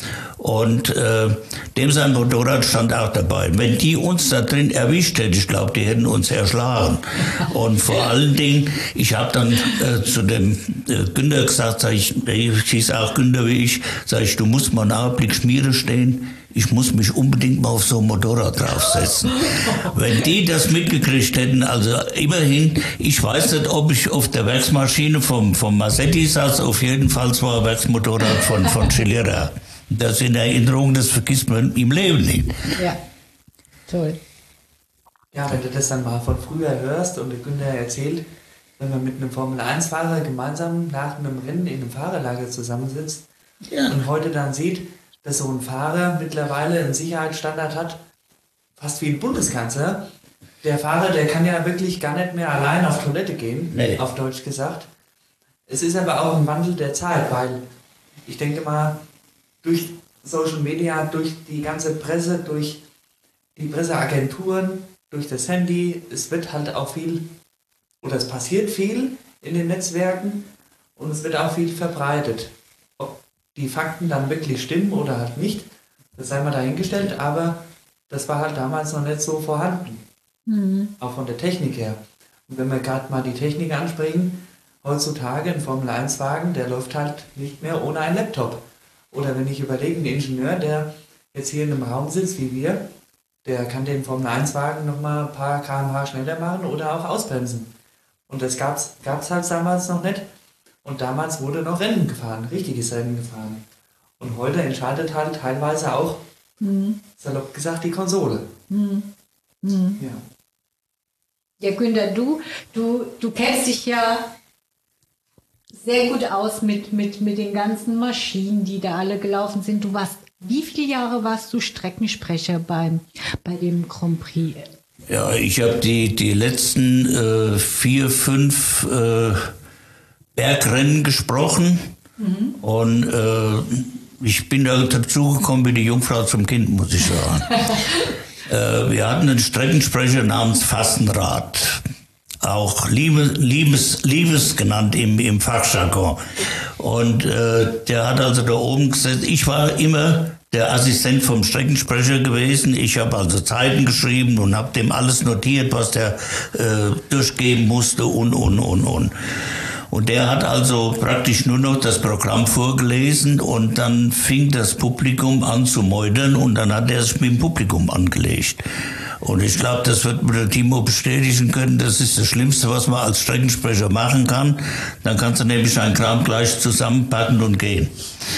und äh, dem sein Motorrad stand auch dabei. Wenn die uns da drin erwischt hätten, ich glaube, die hätten uns erschlagen. Und vor allen Dingen, ich habe dann äh, zu dem äh, Günther gesagt, sag ich, ich hieß auch Günther wie ich, sag ich, du musst mal einen Augenblick Schmiere stehen, ich muss mich unbedingt mal auf so ein Motorrad draufsetzen. Wenn die das mitgekriegt hätten, also immerhin, ich weiß nicht, ob ich auf der Werksmaschine vom, vom Massetti saß, auf jeden Fall war ein Werksmotorrad von, von Schilera. Das in Erinnerung, das vergisst man im Leben nicht. Ja, toll. Ja, wenn du das dann mal von früher hörst und der Günther erzählt, wenn man mit einem Formel eins Fahrer gemeinsam nach einem Rennen in einem Fahrerlager zusammensitzt ja. und heute dann sieht, dass so ein Fahrer mittlerweile einen Sicherheitsstandard hat, fast wie ein Bundeskanzler. Der Fahrer, der kann ja wirklich gar nicht mehr allein auf Toilette gehen, nee. auf Deutsch gesagt. Es ist aber auch ein Wandel der Zeit, weil ich denke mal, durch Social Media, durch die ganze Presse, durch die Presseagenturen, durch das Handy, es wird halt auch viel, oder es passiert viel in den Netzwerken und es wird auch viel verbreitet. Ob die Fakten dann wirklich stimmen oder halt nicht, das sei mal dahingestellt, aber das war halt damals noch nicht so vorhanden. Mhm. Auch von der Technik her. Und wenn wir gerade mal die Technik ansprechen, heutzutage ein Formel eins Wagen, der läuft halt nicht mehr ohne einen Laptop. Oder wenn ich überlege, ein Ingenieur, der jetzt hier in einem Raum sitzt wie wir, der kann den Formel eins Wagen nochmal ein paar Kilometer pro Stunde schneller machen oder auch ausbremsen. Und das gab es halt damals noch nicht. Und damals wurde noch Rennen gefahren, richtiges Rennen gefahren. Und heute entscheidet halt teilweise auch, mhm. salopp gesagt, die Konsole. Mhm. Mhm. Ja. Ja, Günther, du, du, du kennst dich ja sehr gut aus mit, mit, mit den ganzen Maschinen, die da alle gelaufen sind. Du warst, wie viele Jahre warst du Streckensprecher beim, bei dem Grand Prix? Ja, ich habe die, die letzten äh, vier, fünf äh, Bergrennen gesprochen mhm. und äh, ich bin da dazugekommen wie die Jungfrau zum Kind, muss ich sagen. äh, wir hatten einen Streckensprecher namens Fastenrad. Auch Liebes, Liebes, Liebes genannt im, im Fachjargon. Und äh, der hat also da oben gesessen. Ich war immer der Assistent vom Streckensprecher gewesen. Ich habe also Zeiten geschrieben und habe dem alles notiert, was der äh, durchgeben musste und, und, und, und. Und der hat also praktisch nur noch das Programm vorgelesen und dann fing das Publikum an zu meutern und dann hat er sich mit dem Publikum angelegt. Und ich glaube, das wird mir der Timo bestätigen können. Das ist das Schlimmste, was man als Streckensprecher machen kann. Dann kannst du nämlich einen Kram gleich zusammenpacken und gehen.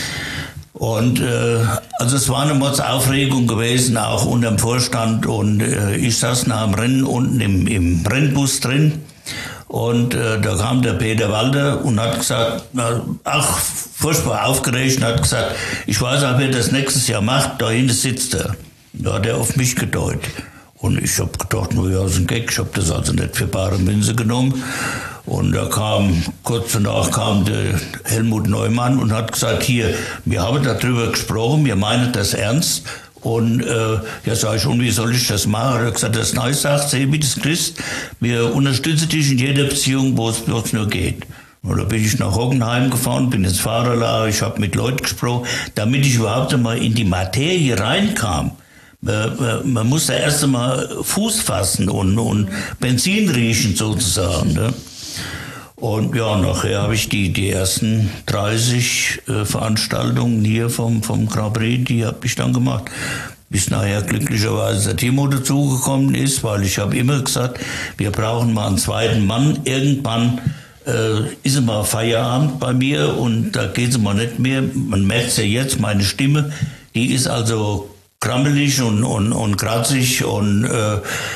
Und äh, also es war eine Mordsaufregung gewesen, auch unterm Vorstand. Und äh, ich saß nach dem Rennen unten im, im Rennbus drin. Und äh, da kam der Peter Walter und hat gesagt, na, ach, furchtbar aufgeregt und hat gesagt, ich weiß auch, wer das nächstes Jahr macht, da hinten sitzt er. Da hat er auf mich gedeutet. Und ich habe gedacht, nur ja, das ist ein Gag. Ich habe das also nicht für bare Münze genommen. Und da kam, kurz danach kam der Helmut Neumann und hat gesagt, hier, wir haben darüber gesprochen, wir meinen das ernst. Und äh, ja, sag ich, und wie soll ich das machen? Er hat gesagt, das Neue sagt, seh, wie das Christ, wir unterstützen dich in jeder Beziehung, wo es nur geht. Und da bin ich nach Hockenheim gefahren, bin ins Fahrerlager, ich habe mit Leuten gesprochen, damit ich überhaupt einmal in die Materie reinkam. Man muss da erst einmal Fuß fassen und, und Benzin riechen sozusagen. Ne? Und ja, nachher habe ich die, die ersten dreißig äh, Veranstaltungen hier vom, vom Grand Prix, die habe ich dann gemacht. Bis nachher glücklicherweise der Timo dazugekommen ist, weil ich habe immer gesagt, wir brauchen mal einen zweiten Mann. Irgendwann äh, ist immer Feierabend bei mir und da geht es immer nicht mehr. Man merkt es ja jetzt, meine Stimme, die ist also krammelig und, und, und kratzig und äh,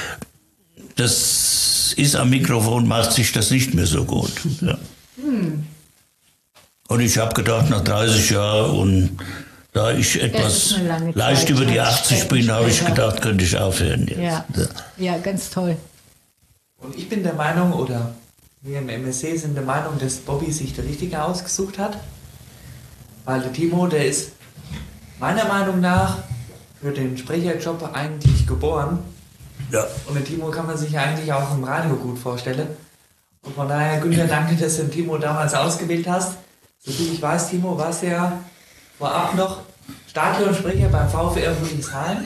das ist am Mikrofon, macht sich das nicht mehr so gut. Ja. Hm. Und ich habe gedacht, nach dreißig Jahren und da ich etwas leicht über die achtzig bin, habe ich gedacht, könnte ich aufhören jetzt. Ja. Ja. Ja, ganz toll. Und ich bin der Meinung, oder wir im M S C sind der Meinung, dass Bobby sich der Richtige ausgesucht hat, weil der Timo, der ist meiner Meinung nach für den Sprecherjob eigentlich geboren. Ja. Und den Timo kann man sich eigentlich auch im Radio gut vorstellen. Und von daher, Günther, danke, dass du den Timo damals ausgewählt hast. Soviel ich weiß, Timo, warst du ja vorab noch Stadionsprecher beim VfR Rüdesheim.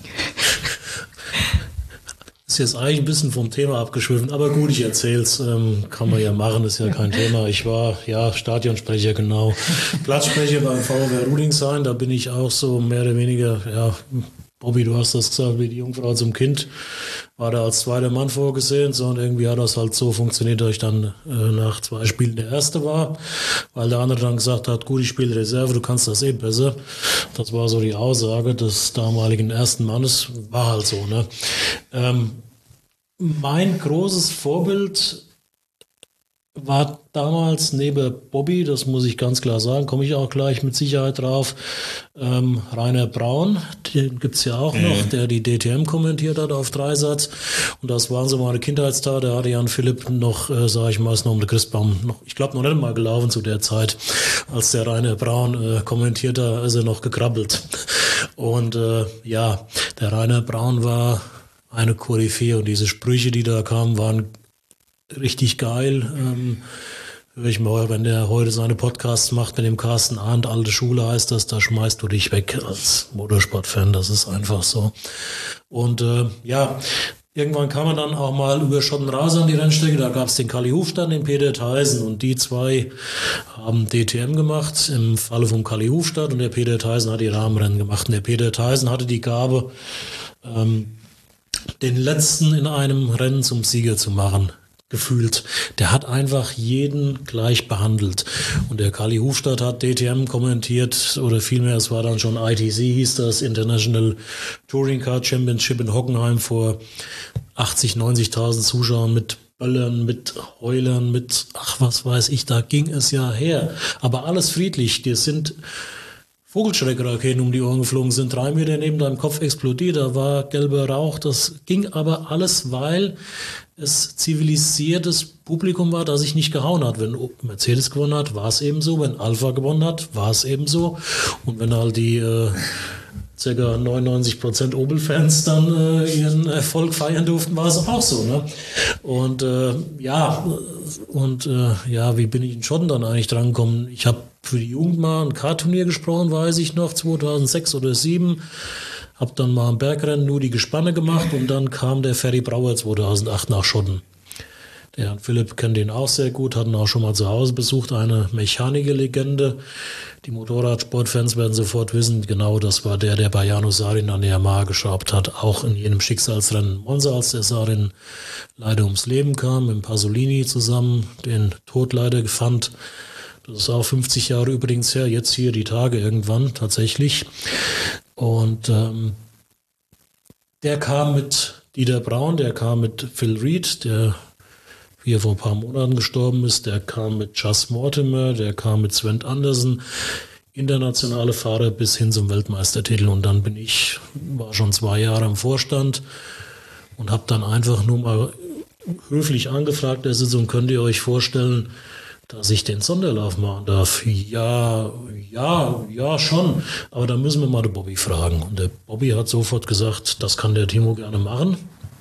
Ist jetzt eigentlich ein bisschen vom Thema abgeschwiffen, aber gut, ich erzähl's, ähm, kann man ja machen, ist ja kein Thema. Ich war, ja, Stadionsprecher, genau. Platzsprecher beim VfR Rüdesheim, da bin ich auch so mehr oder weniger, ja, Bobby, du hast das gesagt, wie die Jungfrau zum Kind, war da als zweiter Mann vorgesehen, so, und irgendwie hat das halt so funktioniert, dass ich dann äh, nach zwei Spielen der Erste war, weil der andere dann gesagt hat, gut, ich spiele Reserve, du kannst das eh besser. Das war so die Aussage des damaligen ersten Mannes, war halt so, ne. Ähm, mein großes Vorbild war damals neben Bobby, das muss ich ganz klar sagen, komme ich auch gleich mit Sicherheit drauf, ähm, Rainer Braun, den gibt es ja auch mhm. noch, der die D T M kommentiert hat auf Dreisatz. Und das waren so meine Kindheitstage, da hatte Jan Philipp noch, äh, sage ich mal, ist noch um den Christbaum, noch, ich glaube noch nicht mal gelaufen zu der Zeit, als der Rainer Braun äh, kommentiert hat, ist er noch gekrabbelt. Und äh, ja, der Rainer Braun war eine Koryphäe und diese Sprüche, die da kamen, waren richtig geil. Ähm, höre ich mal, wenn der heute seine Podcasts macht mit dem Carsten Arndt, alte Schule heißt das, da schmeißt du dich weg als Motorsportfan, das ist einfach so. Und äh, ja, irgendwann kam man dann auch mal über Schottenrase an die Rennstrecke, da gab es den Kalli Hufstein, den Peter Theisen und die zwei haben D T M gemacht, im Falle vom Kalli Hufstein und der Peter Theisen hat die Rahmenrennen gemacht und der Peter Theisen hatte die Gabe, ähm, den letzten in einem Rennen zum Sieger zu machen. Gefühlt. Der hat einfach jeden gleich behandelt. Und der Kalli Hufstein hat D T M kommentiert, oder vielmehr, es war dann schon I T C, hieß das, International Touring Car Championship in Hockenheim vor achtzig, neunzigtausend Zuschauern mit Böllern, mit Heulern, mit, ach was weiß ich, da ging es ja her. Aber alles friedlich. Die sind Vogelschreckraketen um die Ohren geflogen, sind drei Meter neben deinem Kopf explodiert, da war gelber Rauch. Das ging aber alles, weil es zivilisiertes Publikum war, das sich nicht gehauen hat. Wenn Mercedes gewonnen hat, war es eben so. Wenn Alpha gewonnen hat, war es eben so. Und wenn halt die äh, ca. neunundneunzig Prozent Opel-Fans dann äh, ihren Erfolg feiern durften, war es auch so. Ne? Und äh, ja, und äh, ja, wie bin ich in Schotten dann eigentlich dran gekommen? Ich habe für die Jugend mal ein Kart-Turnier gesprochen, weiß ich noch, zweitausendsechs oder zweitausendsieben. Hab dann mal am Bergrennen nur die Gespanne gemacht und dann kam der Ferry Brauer zweitausendacht nach Schotten. Der Herr Philipp kennt ihn auch sehr gut, hat ihn auch schon mal zu Hause besucht, eine Mechaniker-Legende. Die Motorradsportfans werden sofort wissen, genau, das war der, der bei Janus Sarin an der Yamaha geschraubt hat, auch in jenem Schicksalsrennen Monza, als der Sarin leider ums Leben kam, mit Pasolini zusammen, den Tod leider fand. Das ist auch fünfzig Jahre übrigens her, jetzt hier die Tage irgendwann tatsächlich. Und ähm, der kam mit Dieter Braun, der kam mit Phil Reed, der hier vor ein paar Monaten gestorben ist, der kam mit Just Mortimer, der kam mit Sven Andersen, internationale Fahrer bis hin zum Weltmeistertitel. Und dann bin ich, war schon zwei Jahre im Vorstand und habe dann einfach nur mal höflich angefragt, der Sitzung, könnt ihr euch vorstellen, dass ich den Sonderlauf machen darf? Ja, ja, ja, schon. Aber da müssen wir mal den Bobby fragen. Und der Bobby hat sofort gesagt, das kann der Timo gerne machen.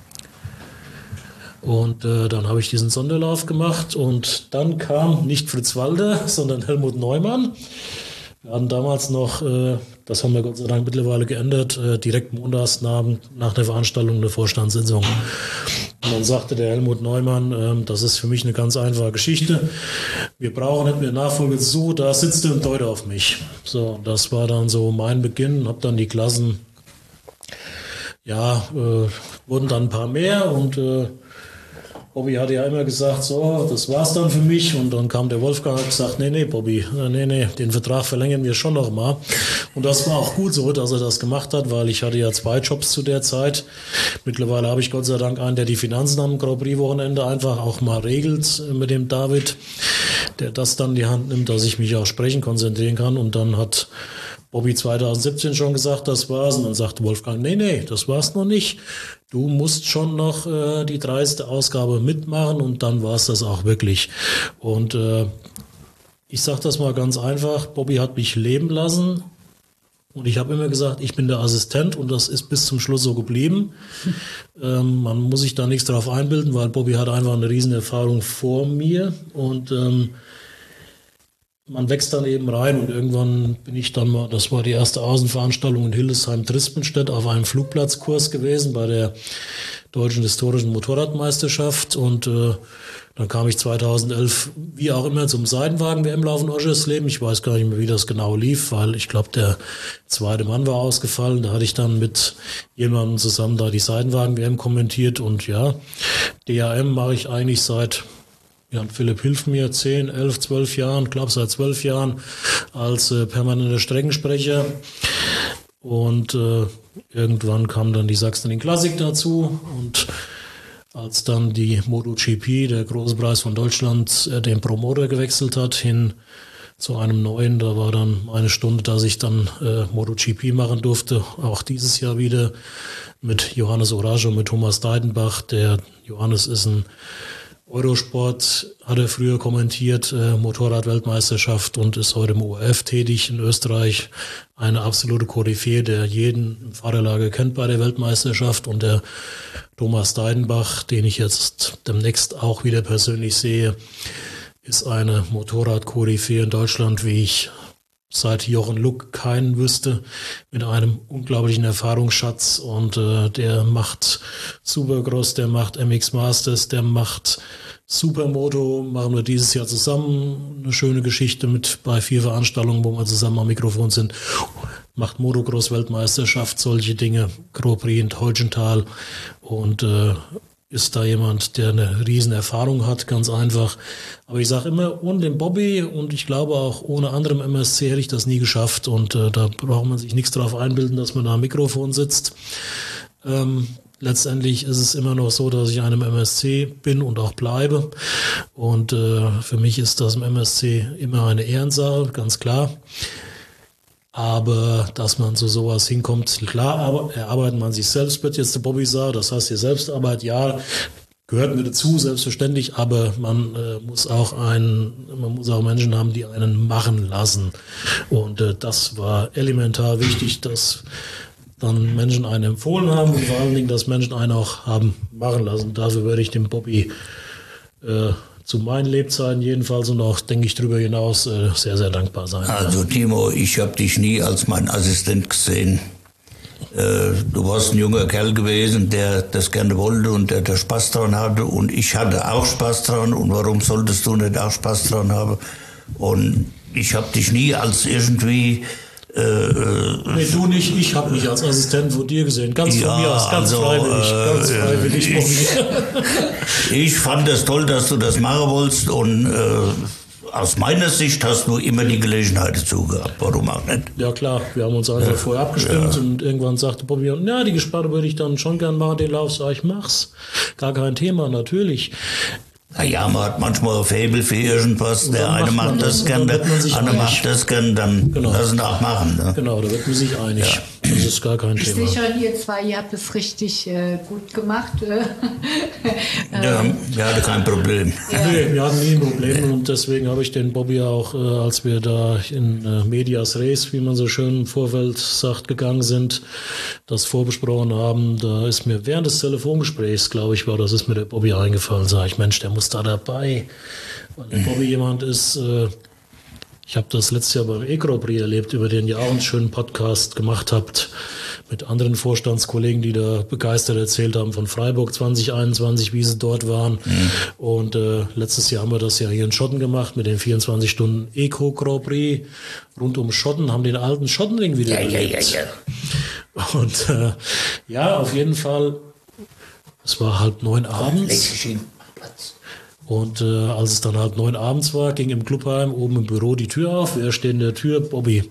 Und äh, dann habe ich diesen Sonderlauf gemacht und dann kam nicht Fritz Walter, sondern Helmut Neumann. Wir hatten damals noch, äh, das haben wir Gott sei Dank mittlerweile geändert, äh, direkt montags nach, nach der Veranstaltung eine Vorstandssitzung. Und dann sagte der Helmut Neumann, äh, das ist für mich eine ganz einfache Geschichte. Wir brauchen nicht mehr Nachfolge zu, da sitzt du und deut auf mich. So, das war dann so mein Beginn, habe dann die Klassen, ja, äh, wurden dann ein paar mehr und äh, Bobby hatte ja immer gesagt, so, das war's dann für mich. Und dann kam der Wolfgang und hat gesagt, nee, nee, Bobby, nee, nee, den Vertrag verlängern wir schon noch mal. Und das war auch gut so, dass er das gemacht hat, weil ich hatte ja zwei Jobs zu der Zeit. Mittlerweile habe ich Gott sei Dank einen, der die Finanzen am Grand Prix-Wochenende einfach auch mal regelt mit dem David, der das dann in die Hand nimmt, dass ich mich auch sprechen konzentrieren kann. Und dann hat Bobby zweitausendsiebzehn schon gesagt, das war's. Und dann sagte Wolfgang, nee, nee, das war's noch nicht. Du musst schon noch äh, die dreißigste Ausgabe mitmachen und dann war es das auch wirklich. Und äh, ich sage das mal ganz einfach, Bobby hat mich leben lassen und ich habe immer gesagt, ich bin der Assistent und das ist bis zum Schluss so geblieben. ähm, man muss sich da nichts drauf einbilden, weil Bobby hat einfach eine riesen Erfahrung vor mir und ähm, man wächst dann eben rein und irgendwann bin ich dann mal, das war die erste Außenveranstaltung in Hildesheim-Trispelstedt auf einem Flugplatzkurs gewesen bei der Deutschen Historischen Motorradmeisterschaft und äh, dann kam ich zweitausendelf, wie auch immer, zum Seitenwagen-W M-Lauf in Oschersleben. Ich weiß gar nicht mehr, wie das genau lief, weil ich glaube, der zweite Mann war ausgefallen. Da hatte ich dann mit jemandem zusammen da die Seitenwagen-W M kommentiert und ja, D A M mache ich eigentlich seit Jan Philipp hilft mir, zehn, elf, zwölf Jahren, glaube seit zwölf Jahren als äh, permanenter Streckensprecher. Und äh, irgendwann kam dann die Sachsen in Klassik dazu. Und als dann die MotoGP, der große Preis von Deutschland, äh, den Promoter gewechselt hat hin zu einem neuen. Da war dann meine Stunde, dass ich dann äh, MotoGP machen durfte. Auch dieses Jahr wieder mit Johannes Orasch und mit Thomas Deidenbach. Der Johannes ist ein Eurosport, hat er früher kommentiert, äh, Motorrad-Weltmeisterschaft und ist heute im O R F tätig in Österreich. Eine absolute Koryphäe, der jeden im Fahrerlager kennt bei der Weltmeisterschaft. Und der Thomas Deidenbach, den ich jetzt demnächst auch wieder persönlich sehe, ist eine Motorrad-Koryphäe in Deutschland, wie ich seit Jochen Luck keinen wüsste, mit einem unglaublichen Erfahrungsschatz. Und äh, der macht Supercross, der macht M X Masters, der macht Supermoto, machen wir dieses Jahr zusammen. Eine schöne Geschichte mit bei vier Veranstaltungen, wo wir zusammen am Mikrofon sind. Macht Motocross-Weltmeisterschaft, solche Dinge, Grand Prix in Teutschenthal. Und äh, ist da jemand, der eine riesen Erfahrung hat, ganz einfach. Aber ich sage immer, ohne den Bobby und ich glaube auch ohne anderem M S C hätte ich das nie geschafft. Und äh, da braucht man sich nichts drauf einbilden, dass man da am Mikrofon sitzt. Ähm, letztendlich ist es immer noch so, dass ich einem M S C bin und auch bleibe. Und äh, für mich ist das im M S C immer eine Ehrensache, ganz klar. Aber dass man zu sowas hinkommt, klar, aber erarbeitet man sich selbst, wird jetzt der Bobby sagen, das heißt, die Selbstarbeit, ja, gehört mir dazu, selbstverständlich, aber man äh, muss auch einen, man muss auch Menschen haben, die einen machen lassen. Und äh, das war elementar wichtig, dass dann Menschen einen empfohlen haben und vor allen Dingen, dass Menschen einen auch haben machen lassen. Dafür würde ich dem Bobby äh, zu meinen Lebzeiten jedenfalls und auch, denke ich, darüber hinaus äh, sehr, sehr dankbar sein. Also Timo, ich habe dich nie als mein Assistent gesehen. Äh, du warst ein junger Kerl gewesen, der das gerne wollte und der, der Spaß dran hatte. Und ich hatte auch Spaß dran. Und warum solltest du nicht auch Spaß dran haben? Und ich habe dich nie als irgendwie... Äh, nee, du nicht, ich habe mich als Assistent von dir gesehen. Ganz ja, von mir aus, ganz also, freiwillig. Äh, ganz freiwillig von mir. Ich fand es toll, dass du das machen wolltest und äh, aus meiner Sicht hast du immer die Gelegenheit dazu gehabt. Warum auch nicht? Ja klar, wir haben uns einfach ja, vorher abgestimmt ja. Und irgendwann sagte Bobby, ja, die Gespanne würde ich dann schon gern machen, den Lauf. Sag ich, mach's. Gar kein Thema, natürlich. Naja, man hat manchmal ein Faible für irgendwas, der eine macht das gern, der andere macht das gern, dann genau. Lassen auch machen. Ne? Genau, da wird man sich einig. Ja. Das ist gar kein ich Thema. Ich sehe schon, ihr zwei, ihr habt es richtig äh, gut gemacht. ja, wir hatten kein Problem. Ja. Nee, wir hatten nie ein Problem und deswegen habe ich den Bobby auch, äh, als wir da in äh, Medias Res, wie man so schön im Vorfeld sagt, gegangen sind, das vorbesprochen haben, da ist mir während des Telefongesprächs, glaube ich, war, das ist mir der Bobby eingefallen, sage ich, Mensch, der muss da dabei, weil der Bobby jemand ist, äh, ich habe das letztes Jahr beim E-Grand Prix erlebt, über den ihr auch einen schönen Podcast gemacht habt, mit anderen Vorstandskollegen, die da begeistert erzählt haben von Freiburg zwanzig einundzwanzig, wie sie dort waren. Mhm. Und äh, letztes Jahr haben wir das ja hier in Schotten gemacht mit den vierundzwanzig Stunden Eco-Grand Prix rund um Schotten, haben den alten Schottenring wieder ja, erlebt. Ja, ja, ja. Und äh, ja, auf jeden Fall, es war halb neun abends. Und äh, als es dann halb neun abends war, ging im Clubheim oben im Büro die Tür auf. Wer steht in der Tür? Bobby.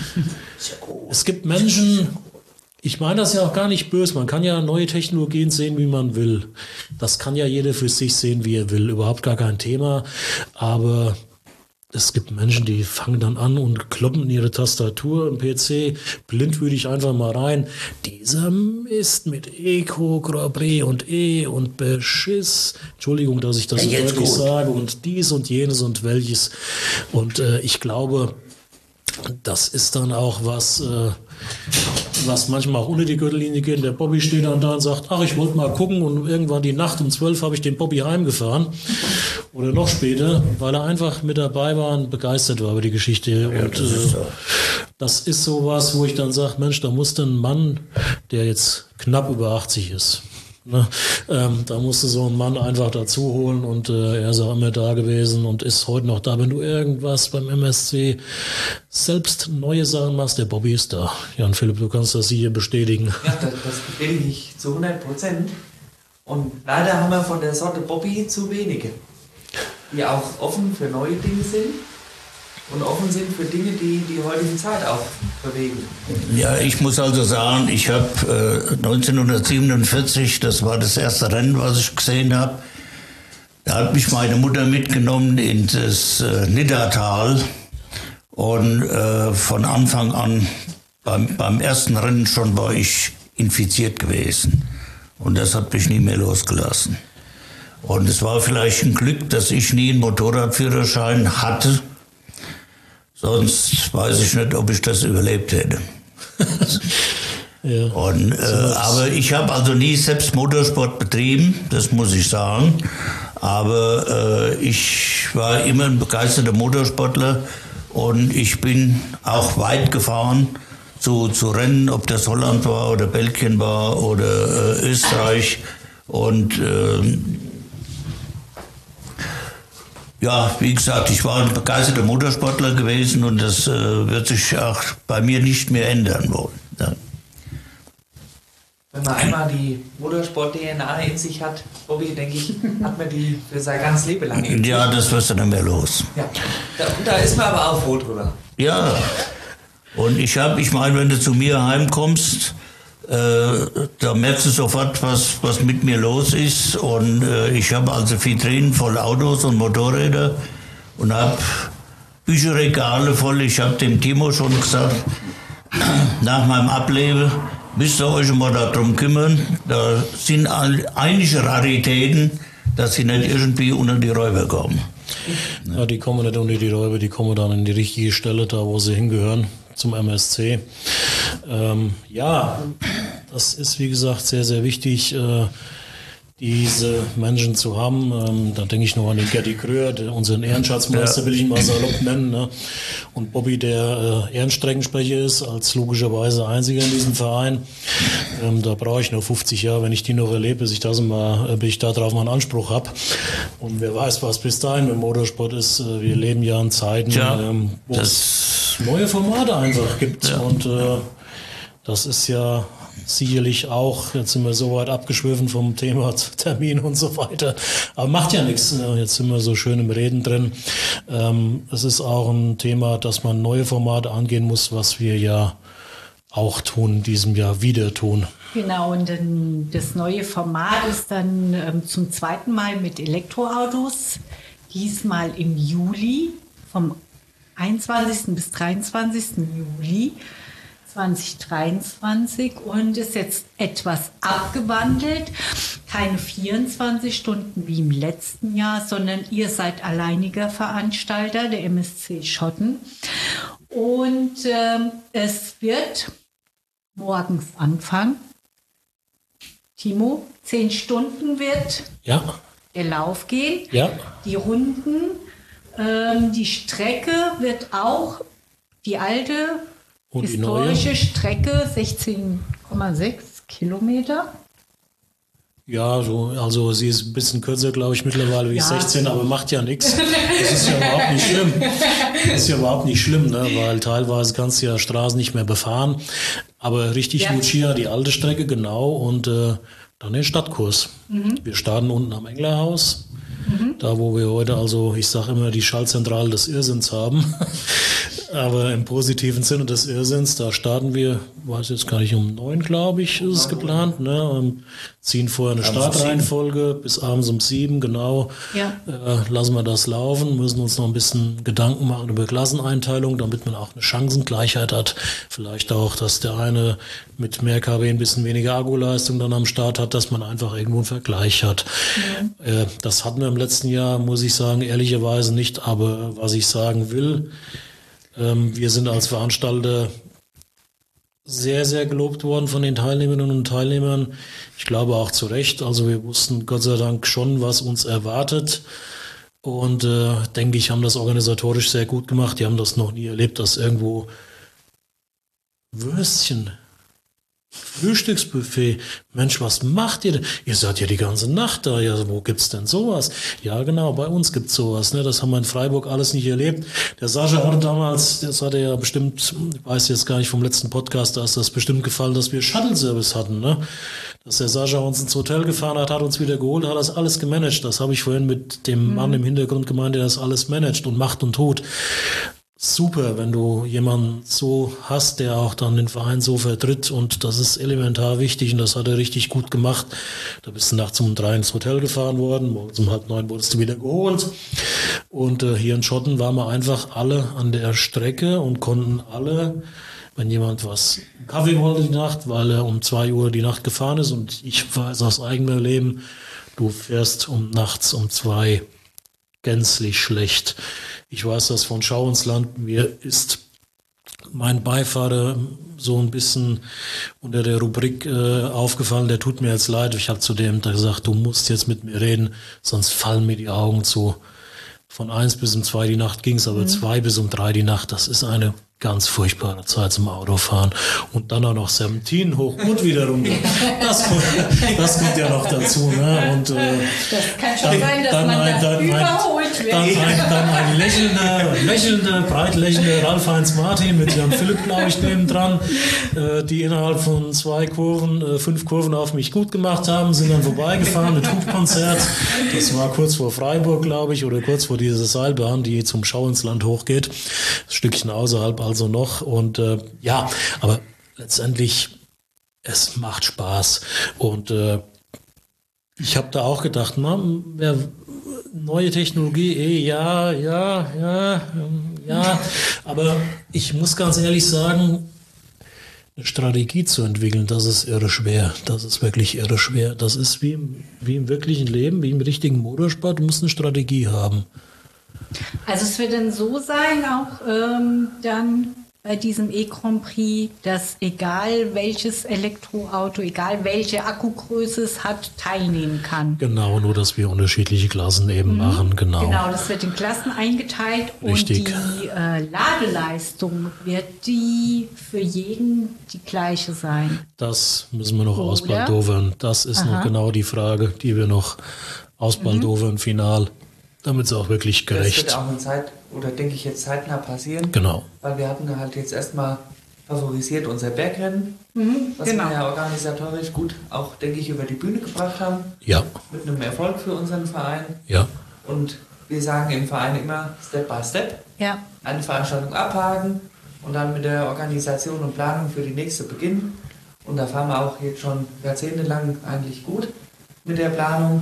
Es gibt Menschen, ich meine das ja auch gar nicht böse, man kann ja neue Technologien sehen, wie man will. Das kann ja jeder für sich sehen, wie er will. Überhaupt gar kein Thema. Aber es gibt Menschen, die fangen dann an und kloppen in ihre Tastatur im P C blindwütig einfach mal rein. Dieser Mist mit Eco, Grand Prix und E und Beschiss. Entschuldigung, dass ich das so deutlich sage. Und dies und jenes und welches. Und äh, ich glaube, das ist dann auch was, äh, was manchmal auch unter die Gürtellinie geht. Der Bobby steht dann da und sagt, ach, ich wollte mal gucken. Und irgendwann die Nacht um zwölf habe ich den Bobby heimgefahren. Oder noch später, weil er einfach mit dabei war und begeistert war über die Geschichte. Ja, und das ist, so. das ist sowas, wo ich dann sage, Mensch, da musste ein Mann, der jetzt knapp über achtzig ist, ne, ähm, da musste so ein Mann einfach dazu holen und äh, er ist auch immer da gewesen und ist heute noch da. Wenn du irgendwas beim M S C selbst neue Sachen machst, der Bobby ist da. Jan Philipp, du kannst das hier bestätigen. Ja, das, das bestätige ich zu hundert Prozent. Und leider haben wir von der Sorte Bobby zu wenige, die auch offen für neue Dinge sind. und offen sind für Dinge, die die heutige Zeit auch bewegen. Ja, ich muss also sagen, ich habe äh, neunzehnhundertsiebenundvierzig, das war das erste Rennen, was ich gesehen habe, da hat mich meine Mutter mitgenommen in das äh, Niddertal und äh, von Anfang an, beim, beim ersten Rennen schon, war ich infiziert gewesen und das hat mich nie mehr losgelassen. Und es war vielleicht ein Glück, dass ich nie einen Motorradführerschein hatte. Sonst weiß ich nicht, ob ich das überlebt hätte. Ja. Und, äh, aber ich habe also nie selbst Motorsport betrieben, das muss ich sagen. Aber äh, ich war immer ein begeisterter Motorsportler und ich bin auch weit gefahren zu, zu Rennen, ob das Holland war oder Belgien war oder äh, Österreich. Und äh, ja, wie gesagt, ich war ein begeisterter Motorsportler gewesen und das äh, wird sich auch bei mir nicht mehr ändern wollen. Ja. Wenn man einmal die Motorsport-D N A in sich hat, Bobby, denke ich, hat man die für sein ganzes Leben lang in sich. Ja, das wirst du dann mehr los. Ja, da, da ist man aber auch froh drüber. Ja, und ich habe, ich meine, wenn du zu mir heimkommst, Äh, da merkst du sofort, was, was mit mir los ist. Und äh, ich habe also Vitrinen voll Autos und Motorräder und habe Bücherregale voll. Ich habe dem Timo schon gesagt, nach meinem Ableben müsst ihr euch mal darum kümmern. Da sind einige Raritäten, dass sie nicht irgendwie unter die Räuber kommen. Ja, die kommen nicht unter die Räuber, die kommen dann in die richtige Stelle, da wo sie hingehören, zum M S C. Ähm, ja, das ist wie gesagt sehr, sehr wichtig, äh, diese Menschen zu haben. Ähm, da denke ich noch an den Gerdi Kröhr, der, unseren Ehrenschatzmeister, ja. will ich ihn mal salopp nennen. Ne? Und Bobby, der äh, Ehrenstreckensprecher ist, als logischerweise einziger in diesem Verein. Ähm, da brauche ich noch fünfzig Jahre, wenn ich die noch erlebe, bis ich, das mal, bis ich darauf mal einen Anspruch habe. Und wer weiß, was bis dahin mit Motorsport ist. Äh, wir leben ja in Zeiten, ja, ähm, wo es neue Formate einfach gibt. Ja. Und äh, das ist ja sicherlich auch, jetzt sind wir so weit abgeschwiffen vom Thema Termin und so weiter, aber macht ja nichts, jetzt sind wir so schön im Reden drin. Ähm, es ist auch ein Thema, dass man neue Formate angehen muss, was wir ja auch tun, in diesem Jahr wieder tun. Genau, und dann das neue Format ist dann ähm, zum zweiten Mal mit Elektroautos, diesmal im Juli, vom einundzwanzigsten bis dreiundzwanzigsten Juli zwanzig dreiundzwanzig und ist jetzt etwas abgewandelt. Keine vierundzwanzig Stunden wie im letzten Jahr, sondern ihr seid alleiniger Veranstalter, der M S C Schotten. Und ähm, es wird morgens anfangen. Timo, zehn Stunden wird ja. der Lauf gehen. Ja. Die Runden, ähm, die Strecke wird auch die alte und historische die Strecke, sechzehn Komma sechs Kilometer. Ja, so, also sie ist ein bisschen kürzer, glaube ich, mittlerweile wie ja. sechzehn, aber macht ja nichts. Das ist ja überhaupt nicht schlimm. Das ist ja überhaupt nicht schlimm, ne? Weil teilweise kannst du ja Straßen nicht mehr befahren. Aber richtig ja. Lucia, die alte Strecke, genau, und äh, dann den Stadtkurs. Mhm. Wir starten unten am Englerhaus, mhm. da wo wir heute, also ich sage immer, die Schaltzentrale des Irrsinns haben. Aber im positiven Sinne des Irrsinns, da starten wir, weiß jetzt gar nicht, um neun, glaube ich, ist es geplant, ne? Und ziehen vorher eine Startreihenfolge bis abends um sieben, genau. Ja. Äh, lassen wir das laufen, müssen uns noch ein bisschen Gedanken machen über Klasseneinteilung, damit man auch eine Chancengleichheit hat. Vielleicht auch, dass der eine mit mehr K W ein bisschen weniger Akkuleistung dann am Start hat, dass man einfach irgendwo einen Vergleich hat. Ja. Äh, das hatten wir im letzten Jahr, muss ich sagen, ehrlicherweise nicht. Aber was ich sagen will, wir sind als Veranstalter sehr, sehr gelobt worden von den Teilnehmerinnen und Teilnehmern. Ich glaube auch zu Recht. Also wir wussten Gott sei Dank schon, was uns erwartet. Und äh, denke ich, haben das organisatorisch sehr gut gemacht. Die haben das noch nie erlebt, dass irgendwo Würstchen, Frühstücksbuffet. Mensch, was macht ihr denn? Ihr seid ja die ganze Nacht da. Ja, wo gibt's denn sowas? Ja, genau, bei uns gibt's sowas. Ne? Das haben wir in Freiburg alles nicht erlebt. Der Sascha hatte damals, das hat er ja bestimmt, ich weiß jetzt gar nicht vom letzten Podcast, da ist das bestimmt gefallen, dass wir Shuttle-Service hatten. Ne? Dass der Sascha uns ins Hotel gefahren hat, hat uns wieder geholt, hat das alles gemanagt. Das habe ich vorhin mit dem mhm. Mann im Hintergrund gemeint, der das alles managt und macht und tut. super, wenn du jemanden so hast, der auch dann den Verein so vertritt, und das ist elementar wichtig, und das hat er richtig gut gemacht. Da bist du nachts um drei ins Hotel gefahren worden, morgens um halb neun wurdest du wieder geholt, und äh, hier in Schotten waren wir einfach alle an der Strecke und konnten alle, wenn jemand was Kaffee wollte die Nacht, weil er um zwei Uhr die Nacht gefahren ist, und ich weiß aus eigenem Leben, du fährst um nachts um zwei gänzlich schlecht. Ich weiß das von Schau ins Land. Mir ist mein Beifahrer so ein bisschen unter der Rubrik äh, aufgefallen, der tut mir jetzt leid. Ich habe zu dem da gesagt, du musst jetzt mit mir reden, sonst fallen mir die Augen zu. Von eins bis um zwei die Nacht ging es, aber mhm. zwei bis um drei die Nacht, das ist eine ganz furchtbare Zeit zum Autofahren. Und dann auch noch siebzehn hoch und wieder runter. Das kommt, das kommt ja noch dazu. Ne? Und, äh, das kann schon dann, sein, dass man ein, das dann überholt wird. Dann ein, dann ein lächelnder, lächelnder, breit lächelnder Ralf-Heinz Martin mit Jan Philipp, glaube ich, nebendran, äh, die innerhalb von zwei Kurven, äh, fünf Kurven auf mich gut gemacht haben, sind dann vorbeigefahren mit Hubkonzert. Das war kurz vor Freiburg, glaube ich, oder kurz vor dieser Seilbahn, die zum Schau ins Land hochgeht. Ein Stückchen außerhalb also noch. Und äh, ja, aber letztendlich, es macht Spaß. Und äh, ich habe da auch gedacht, na, wer, neue Technologie, eh, ja, ja, ja, ja. Aber ich muss ganz ehrlich sagen, eine Strategie zu entwickeln, das ist irre schwer. Das ist wirklich irre schwer. Das ist wie im, wie im wirklichen Leben, wie im richtigen Motorsport. Du musst eine Strategie haben. Also es wird dann so sein, auch ähm, dann bei diesem E-Grand Prix, dass egal welches Elektroauto, egal welche Akkugröße es hat, teilnehmen kann. Genau, nur dass wir unterschiedliche Klassen eben mhm. machen. Genau. Genau, das wird in Klassen eingeteilt. Richtig. Und die äh, Ladeleistung, wird die für jeden die gleiche sein? Das müssen wir noch Oder? ausbaldowern. Das ist Aha. noch genau die Frage, die wir noch ausbaldowern mhm. final. Damit es auch wirklich gerecht. Das wird auch in Zeit, oder denke ich jetzt zeitnah passieren. Genau. Weil wir hatten halt jetzt erstmal favorisiert unser Bergrennen, mhm, was genau. wir ja organisatorisch gut auch, denke ich, über die Bühne gebracht haben. Ja. Mit einem Erfolg für unseren Verein. Ja. Und wir sagen im Verein immer Step by Step. Ja. Eine Veranstaltung abhaken und dann mit der Organisation und Planung für die nächste beginnen. Und da fahren wir auch jetzt schon jahrzehntelang eigentlich gut mit der Planung.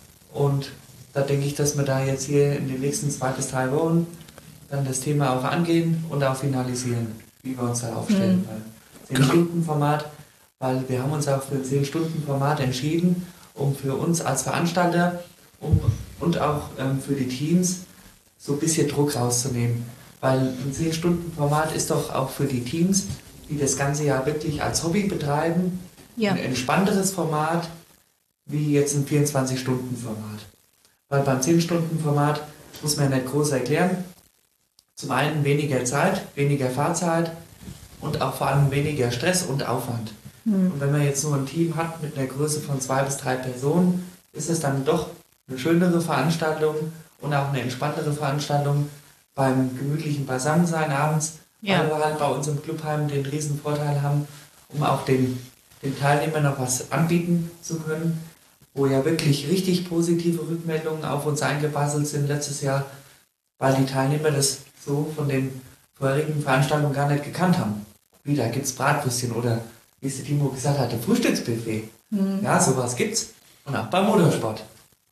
Und da denke ich, dass wir da jetzt hier in den nächsten zwei bis drei Wochen dann das Thema auch angehen und auch finalisieren, wie wir uns da aufstellen mhm. wollen. zehn-Stunden-Format, weil wir haben uns auch für ein zehn-Stunden-Format entschieden, um für uns als Veranstalter um, und auch ähm, für die Teams so ein bisschen Druck rauszunehmen. Weil ein zehn-Stunden-Format ist doch auch für die Teams, die das ganze Jahr wirklich als Hobby betreiben, ja. ein entspannteres Format wie jetzt ein vierundzwanzig-Stunden-Format. Weil beim zehn-Stunden-Format muss man ja nicht groß erklären. Zum einen weniger Zeit, weniger Fahrzeit und auch vor allem weniger Stress und Aufwand. Mhm. Und wenn man jetzt nur ein Team hat mit einer Größe von zwei bis drei Personen, ist es dann doch eine schönere Veranstaltung und auch eine entspanntere Veranstaltung beim gemütlichen Beisammensein abends, ja. weil wir halt bei uns im Clubheim den riesen Vorteil haben, um auch den, den Teilnehmern noch was anbieten zu können, wo ja wirklich richtig positive Rückmeldungen auf uns eingebasselt sind letztes Jahr, weil die Teilnehmer das so von den vorherigen Veranstaltungen gar nicht gekannt haben. Wie, da gibt es Bratwürstchen oder, wie es der Timo gesagt hat, ein Frühstücksbuffet. Mhm. Ja, sowas gibt's. Und auch beim Motorsport.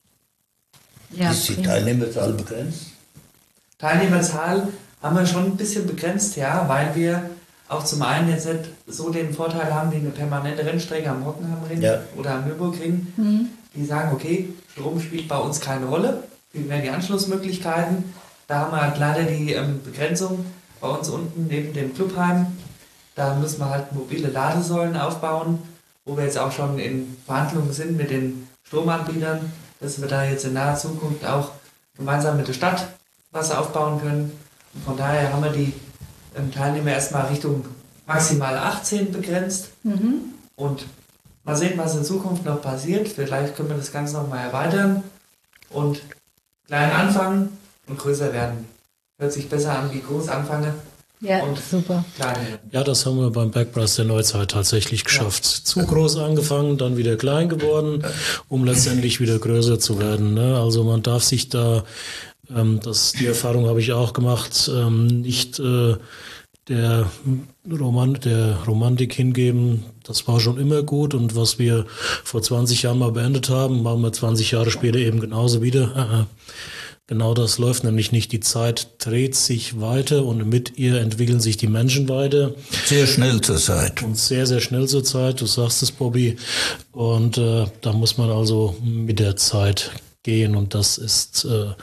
Ja, ist die Teilnehmerzahl begrenzt? Teilnehmerzahl haben wir schon ein bisschen begrenzt, ja, weil wir auch zum einen jetzt nicht so den Vorteil haben wie eine permanente Rennstrecke am Hockenheimring ja. oder am Nürburgring, mhm. die sagen, okay, Strom spielt bei uns keine Rolle, viel mehr die Anschlussmöglichkeiten. Da haben wir halt leider die ähm, Begrenzung bei uns unten neben dem Clubheim. Da müssen wir halt mobile Ladesäulen aufbauen, wo wir jetzt auch schon in Verhandlungen sind mit den Stromanbietern, dass wir da jetzt in naher Zukunft auch gemeinsam mit der Stadt was aufbauen können. Und von daher haben wir die Teilnehmer erstmal Richtung maximal achtzehn begrenzt. Mhm. Und mal sehen, was in Zukunft noch passiert. Vielleicht können wir das Ganze noch mal erweitern und klein anfangen und größer werden. Hört sich besser an wie groß anfange. Ja, und super. Klein werden. Ja, das haben wir beim Bergpreis der Neuzeit tatsächlich geschafft. Ja. Zu groß angefangen, dann wieder klein geworden, um letztendlich wieder größer zu werden. Ne? Also man darf sich da Ähm, das, die Erfahrung habe ich auch gemacht. Ähm, nicht äh, der, Roman, der Romantik hingeben, das war schon immer gut. Und was wir vor zwanzig Jahren mal beendet haben, machen wir zwanzig Jahre später eben genauso wieder. Genau das läuft nämlich nicht. Die Zeit dreht sich weiter und mit ihr entwickeln sich die Menschen weiter. Sehr schnell zur Zeit. Und sehr, sehr schnell zur Zeit, du sagst es, Bobby. Und äh, da muss man also mit der Zeit gehen. Und das ist äh,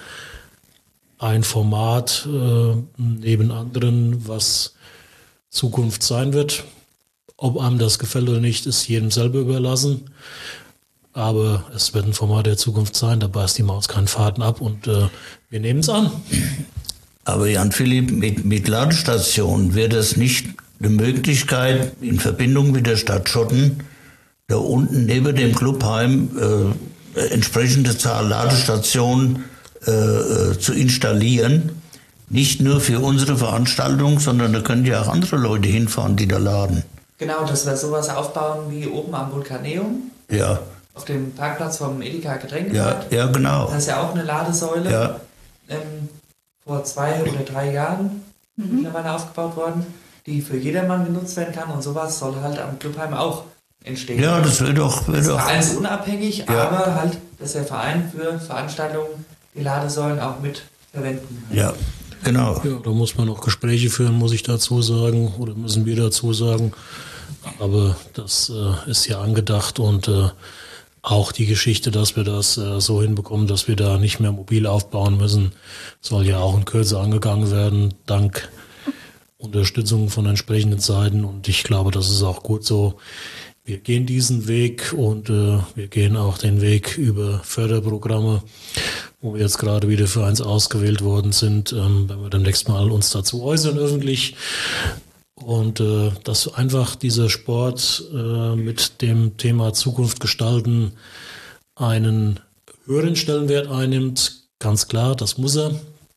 ein Format äh, neben anderen, was Zukunft sein wird. Ob einem das gefällt oder nicht, ist jedem selber überlassen. Aber es wird ein Format der Zukunft sein, da beißt die Maus keinen Faden ab und äh, wir nehmen es an. Aber Jan-Philipp, mit, mit Ladestationen wäre das nicht eine Möglichkeit, in Verbindung mit der Stadt Schotten, da unten neben dem Clubheim äh, entsprechende Zahl Ladestationen äh, äh, zu installieren? Nicht nur für unsere Veranstaltung, sondern da können ja auch andere Leute hinfahren, die da laden. Genau, dass wir sowas aufbauen wie oben am Vulkaneum. Ja. Auf dem Parkplatz vom Edeka Getränkemarkt. Ja, ja, genau. Das ist ja auch eine Ladesäule. Ja. Ähm, vor zwei oder drei Jahren mhm. mittlerweile aufgebaut worden, die für jedermann genutzt werden kann. Und sowas soll halt am Clubheim auch entstehen. Ja, das wird doch... Wird das ist vereinsunabhängig, ja. aber halt, dass der Verein für Veranstaltungen die Ladesäulen auch mit verwenden kann. Ja, genau. Ja, da muss man noch Gespräche führen, muss ich dazu sagen, oder müssen wir dazu sagen. Aber das äh, ist ja angedacht und äh, auch die Geschichte, dass wir das äh, so hinbekommen, dass wir da nicht mehr mobil aufbauen müssen, soll ja auch in Kürze angegangen werden, dank Unterstützung von entsprechenden Seiten. Und ich glaube, das ist auch gut so. Wir gehen diesen Weg und äh, wir gehen auch den Weg über Förderprogramme, wo wir jetzt gerade wieder für eins ausgewählt worden sind, ähm, wenn wir demnächst mal uns dazu äußern öffentlich. Und äh, dass einfach dieser Sport äh, mit dem Thema Zukunft gestalten einen höheren Stellenwert einnimmt, ganz klar, das muss er.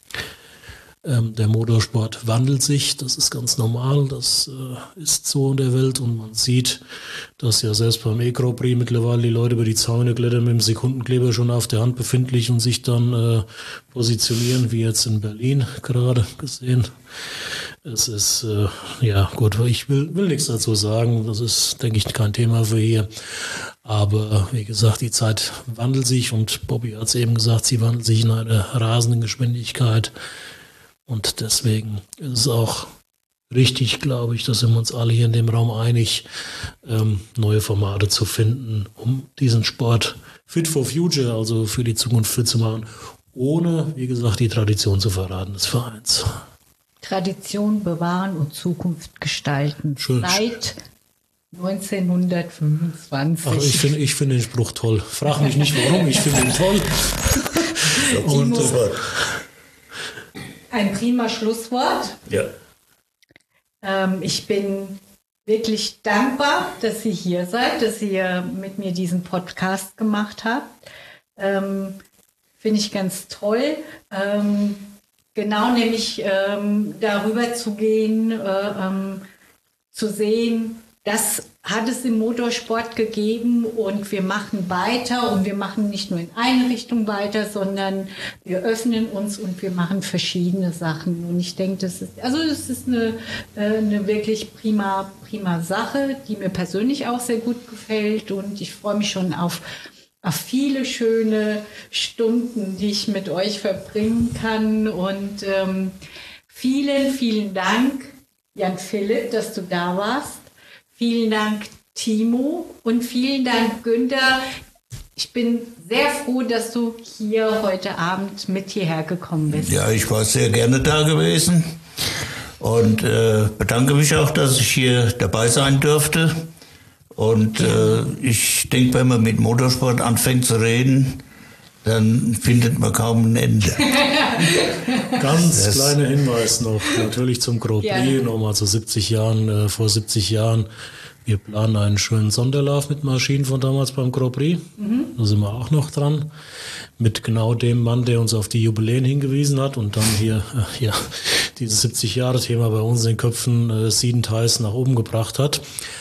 Ähm, der Motorsport wandelt sich, das ist ganz normal, das äh, ist so in der Welt und man sieht, dass ja selbst beim E-Grand Prix mittlerweile die Leute über die Zäune klettern mit dem Sekundenkleber schon auf der Hand befindlich und sich dann äh, positionieren, wie jetzt in Berlin gerade gesehen. Es ist, äh, ja gut, ich will, will nichts dazu sagen, das ist, denke ich, kein Thema für hier. Aber wie gesagt, die Zeit wandelt sich und Bobby hat es eben gesagt, sie wandelt sich in einer rasenden Geschwindigkeit. Und deswegen ist es auch richtig, glaube ich, da sind wir uns alle hier in dem Raum einig, ähm, neue Formate zu finden, um diesen Sport fit for future, also für die Zukunft fit zu machen, ohne, wie gesagt, die Tradition zu verraten des Vereins. Tradition bewahren und Zukunft gestalten. Schön. Seit neunzehnhundertfünfundzwanzig. Ach, ich finde ich find den Spruch toll. Frag mich nicht warum, ich finde ihn toll. Und, äh, ein prima Schlusswort. Ja. Ähm, ich bin wirklich dankbar, dass ihr hier seid, dass ihr mit mir diesen Podcast gemacht habt. Ähm, finde ich ganz toll. Ähm, genau, nämlich ähm, darüber zu gehen, äh, ähm, zu sehen, das hat es im Motorsport gegeben und wir machen weiter und wir machen nicht nur in eine Richtung weiter, sondern wir öffnen uns und wir machen verschiedene Sachen. Und ich denke, das ist, also das ist eine, eine wirklich prima, prima Sache, die mir persönlich auch sehr gut gefällt und ich freue mich schon auf, auf viele schöne Stunden, die ich mit euch verbringen kann und ähm, vielen, vielen Dank, Jan-Philipp, dass du da warst. Vielen Dank, Timo, und vielen Dank, Günther. Ich bin sehr froh, dass du hier heute Abend mit hierher gekommen bist. Ja, ich war sehr gerne da gewesen und äh, bedanke mich auch, dass ich hier dabei sein durfte. Und äh, ich denke, wenn man mit Motorsport anfängt zu reden, dann findet man kaum ein Ende. Ganz das kleiner Hinweis noch, natürlich zum Grand Prix, ja. Nochmal zu siebzig Jahren, äh, vor siebzig Jahren. Wir planen einen schönen Sonderlauf mit Maschinen von damals beim Grand Prix. Mhm. Da sind wir auch noch dran. Mit genau dem Mann, der uns auf die Jubiläen hingewiesen hat und dann hier äh, ja, dieses siebzig Jahre Thema bei uns in den Köpfen äh, siedend heiß nach oben gebracht hat.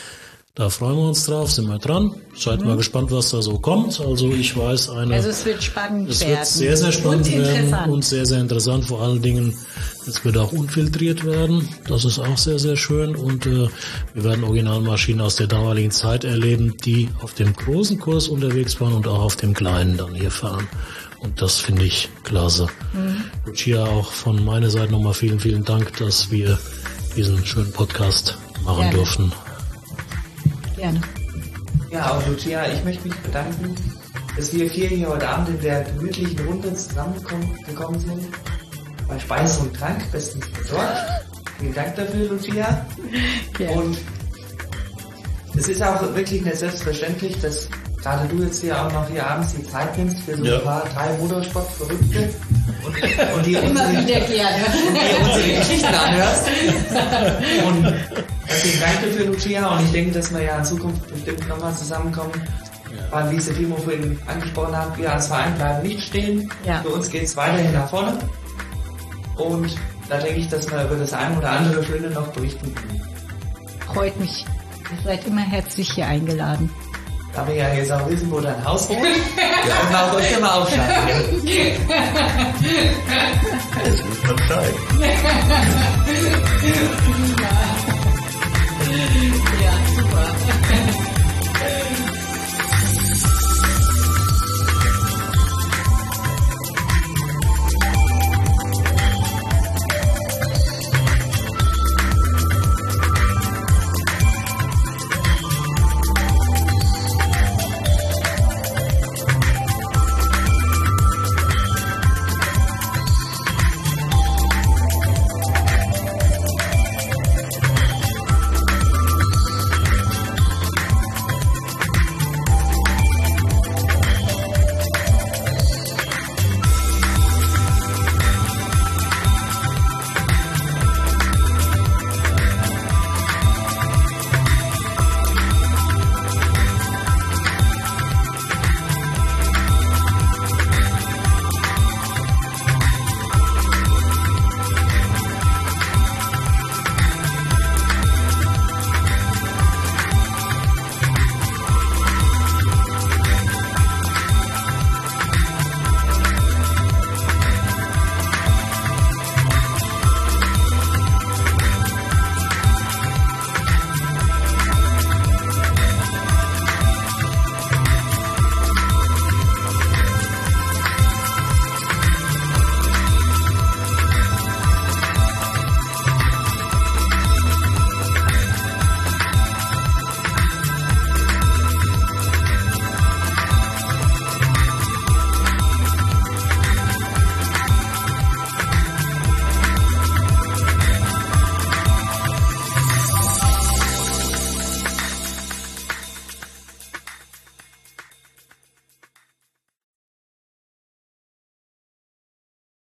Da freuen wir uns drauf, sind wir dran. Seid mhm. mal gespannt, was da so kommt. Also ich weiß eine... Also es wird spannend es werden. Es wird sehr, sehr spannend und werden und sehr, sehr interessant. Vor allen Dingen, es wird auch unfiltriert werden. Das ist auch sehr, sehr schön. Und äh, wir werden Originalmaschinen aus der damaligen Zeit erleben, die auf dem großen Kurs unterwegs waren und auch auf dem kleinen dann hier fahren. Und das finde ich klasse. Mhm. Lucia, auch von meiner Seite nochmal vielen, vielen Dank, dass wir diesen schönen Podcast machen Gerne. durften. Gerne. Ja, auch Lucia, ich möchte mich bedanken, dass wir vier hier heute Abend in der gemütlichen Runde zusammengekommen sind. Bei Speise und Trank bestens versorgt. Vielen Dank dafür, Lucia. Ja. Und es ist auch wirklich nicht selbstverständlich, dass gerade du jetzt hier auch noch hier abends die Zeit nimmst für so ja. ein paar drei Motorsport-Verrückte und, und die unsere, und die unsere Geschichten anhörst. Und deswegen danke für Lucia und ich denke, dass wir ja in Zukunft bestimmt nochmal zusammenkommen. Ja. Weil, wie es der Timo vorhin angesprochen hat, wir als Verein bleiben nicht stehen. Ja. Für uns geht es weiterhin nach vorne. Und da denke ich, dass wir über das eine oder andere Schöne noch berichten können. Freut mich. Ihr seid immer herzlich hier eingeladen. Da wir ja jetzt auch wissen, wo dein Haus wohnt, ja, und auch euch immer aufschlagen. Das ist Bescheid.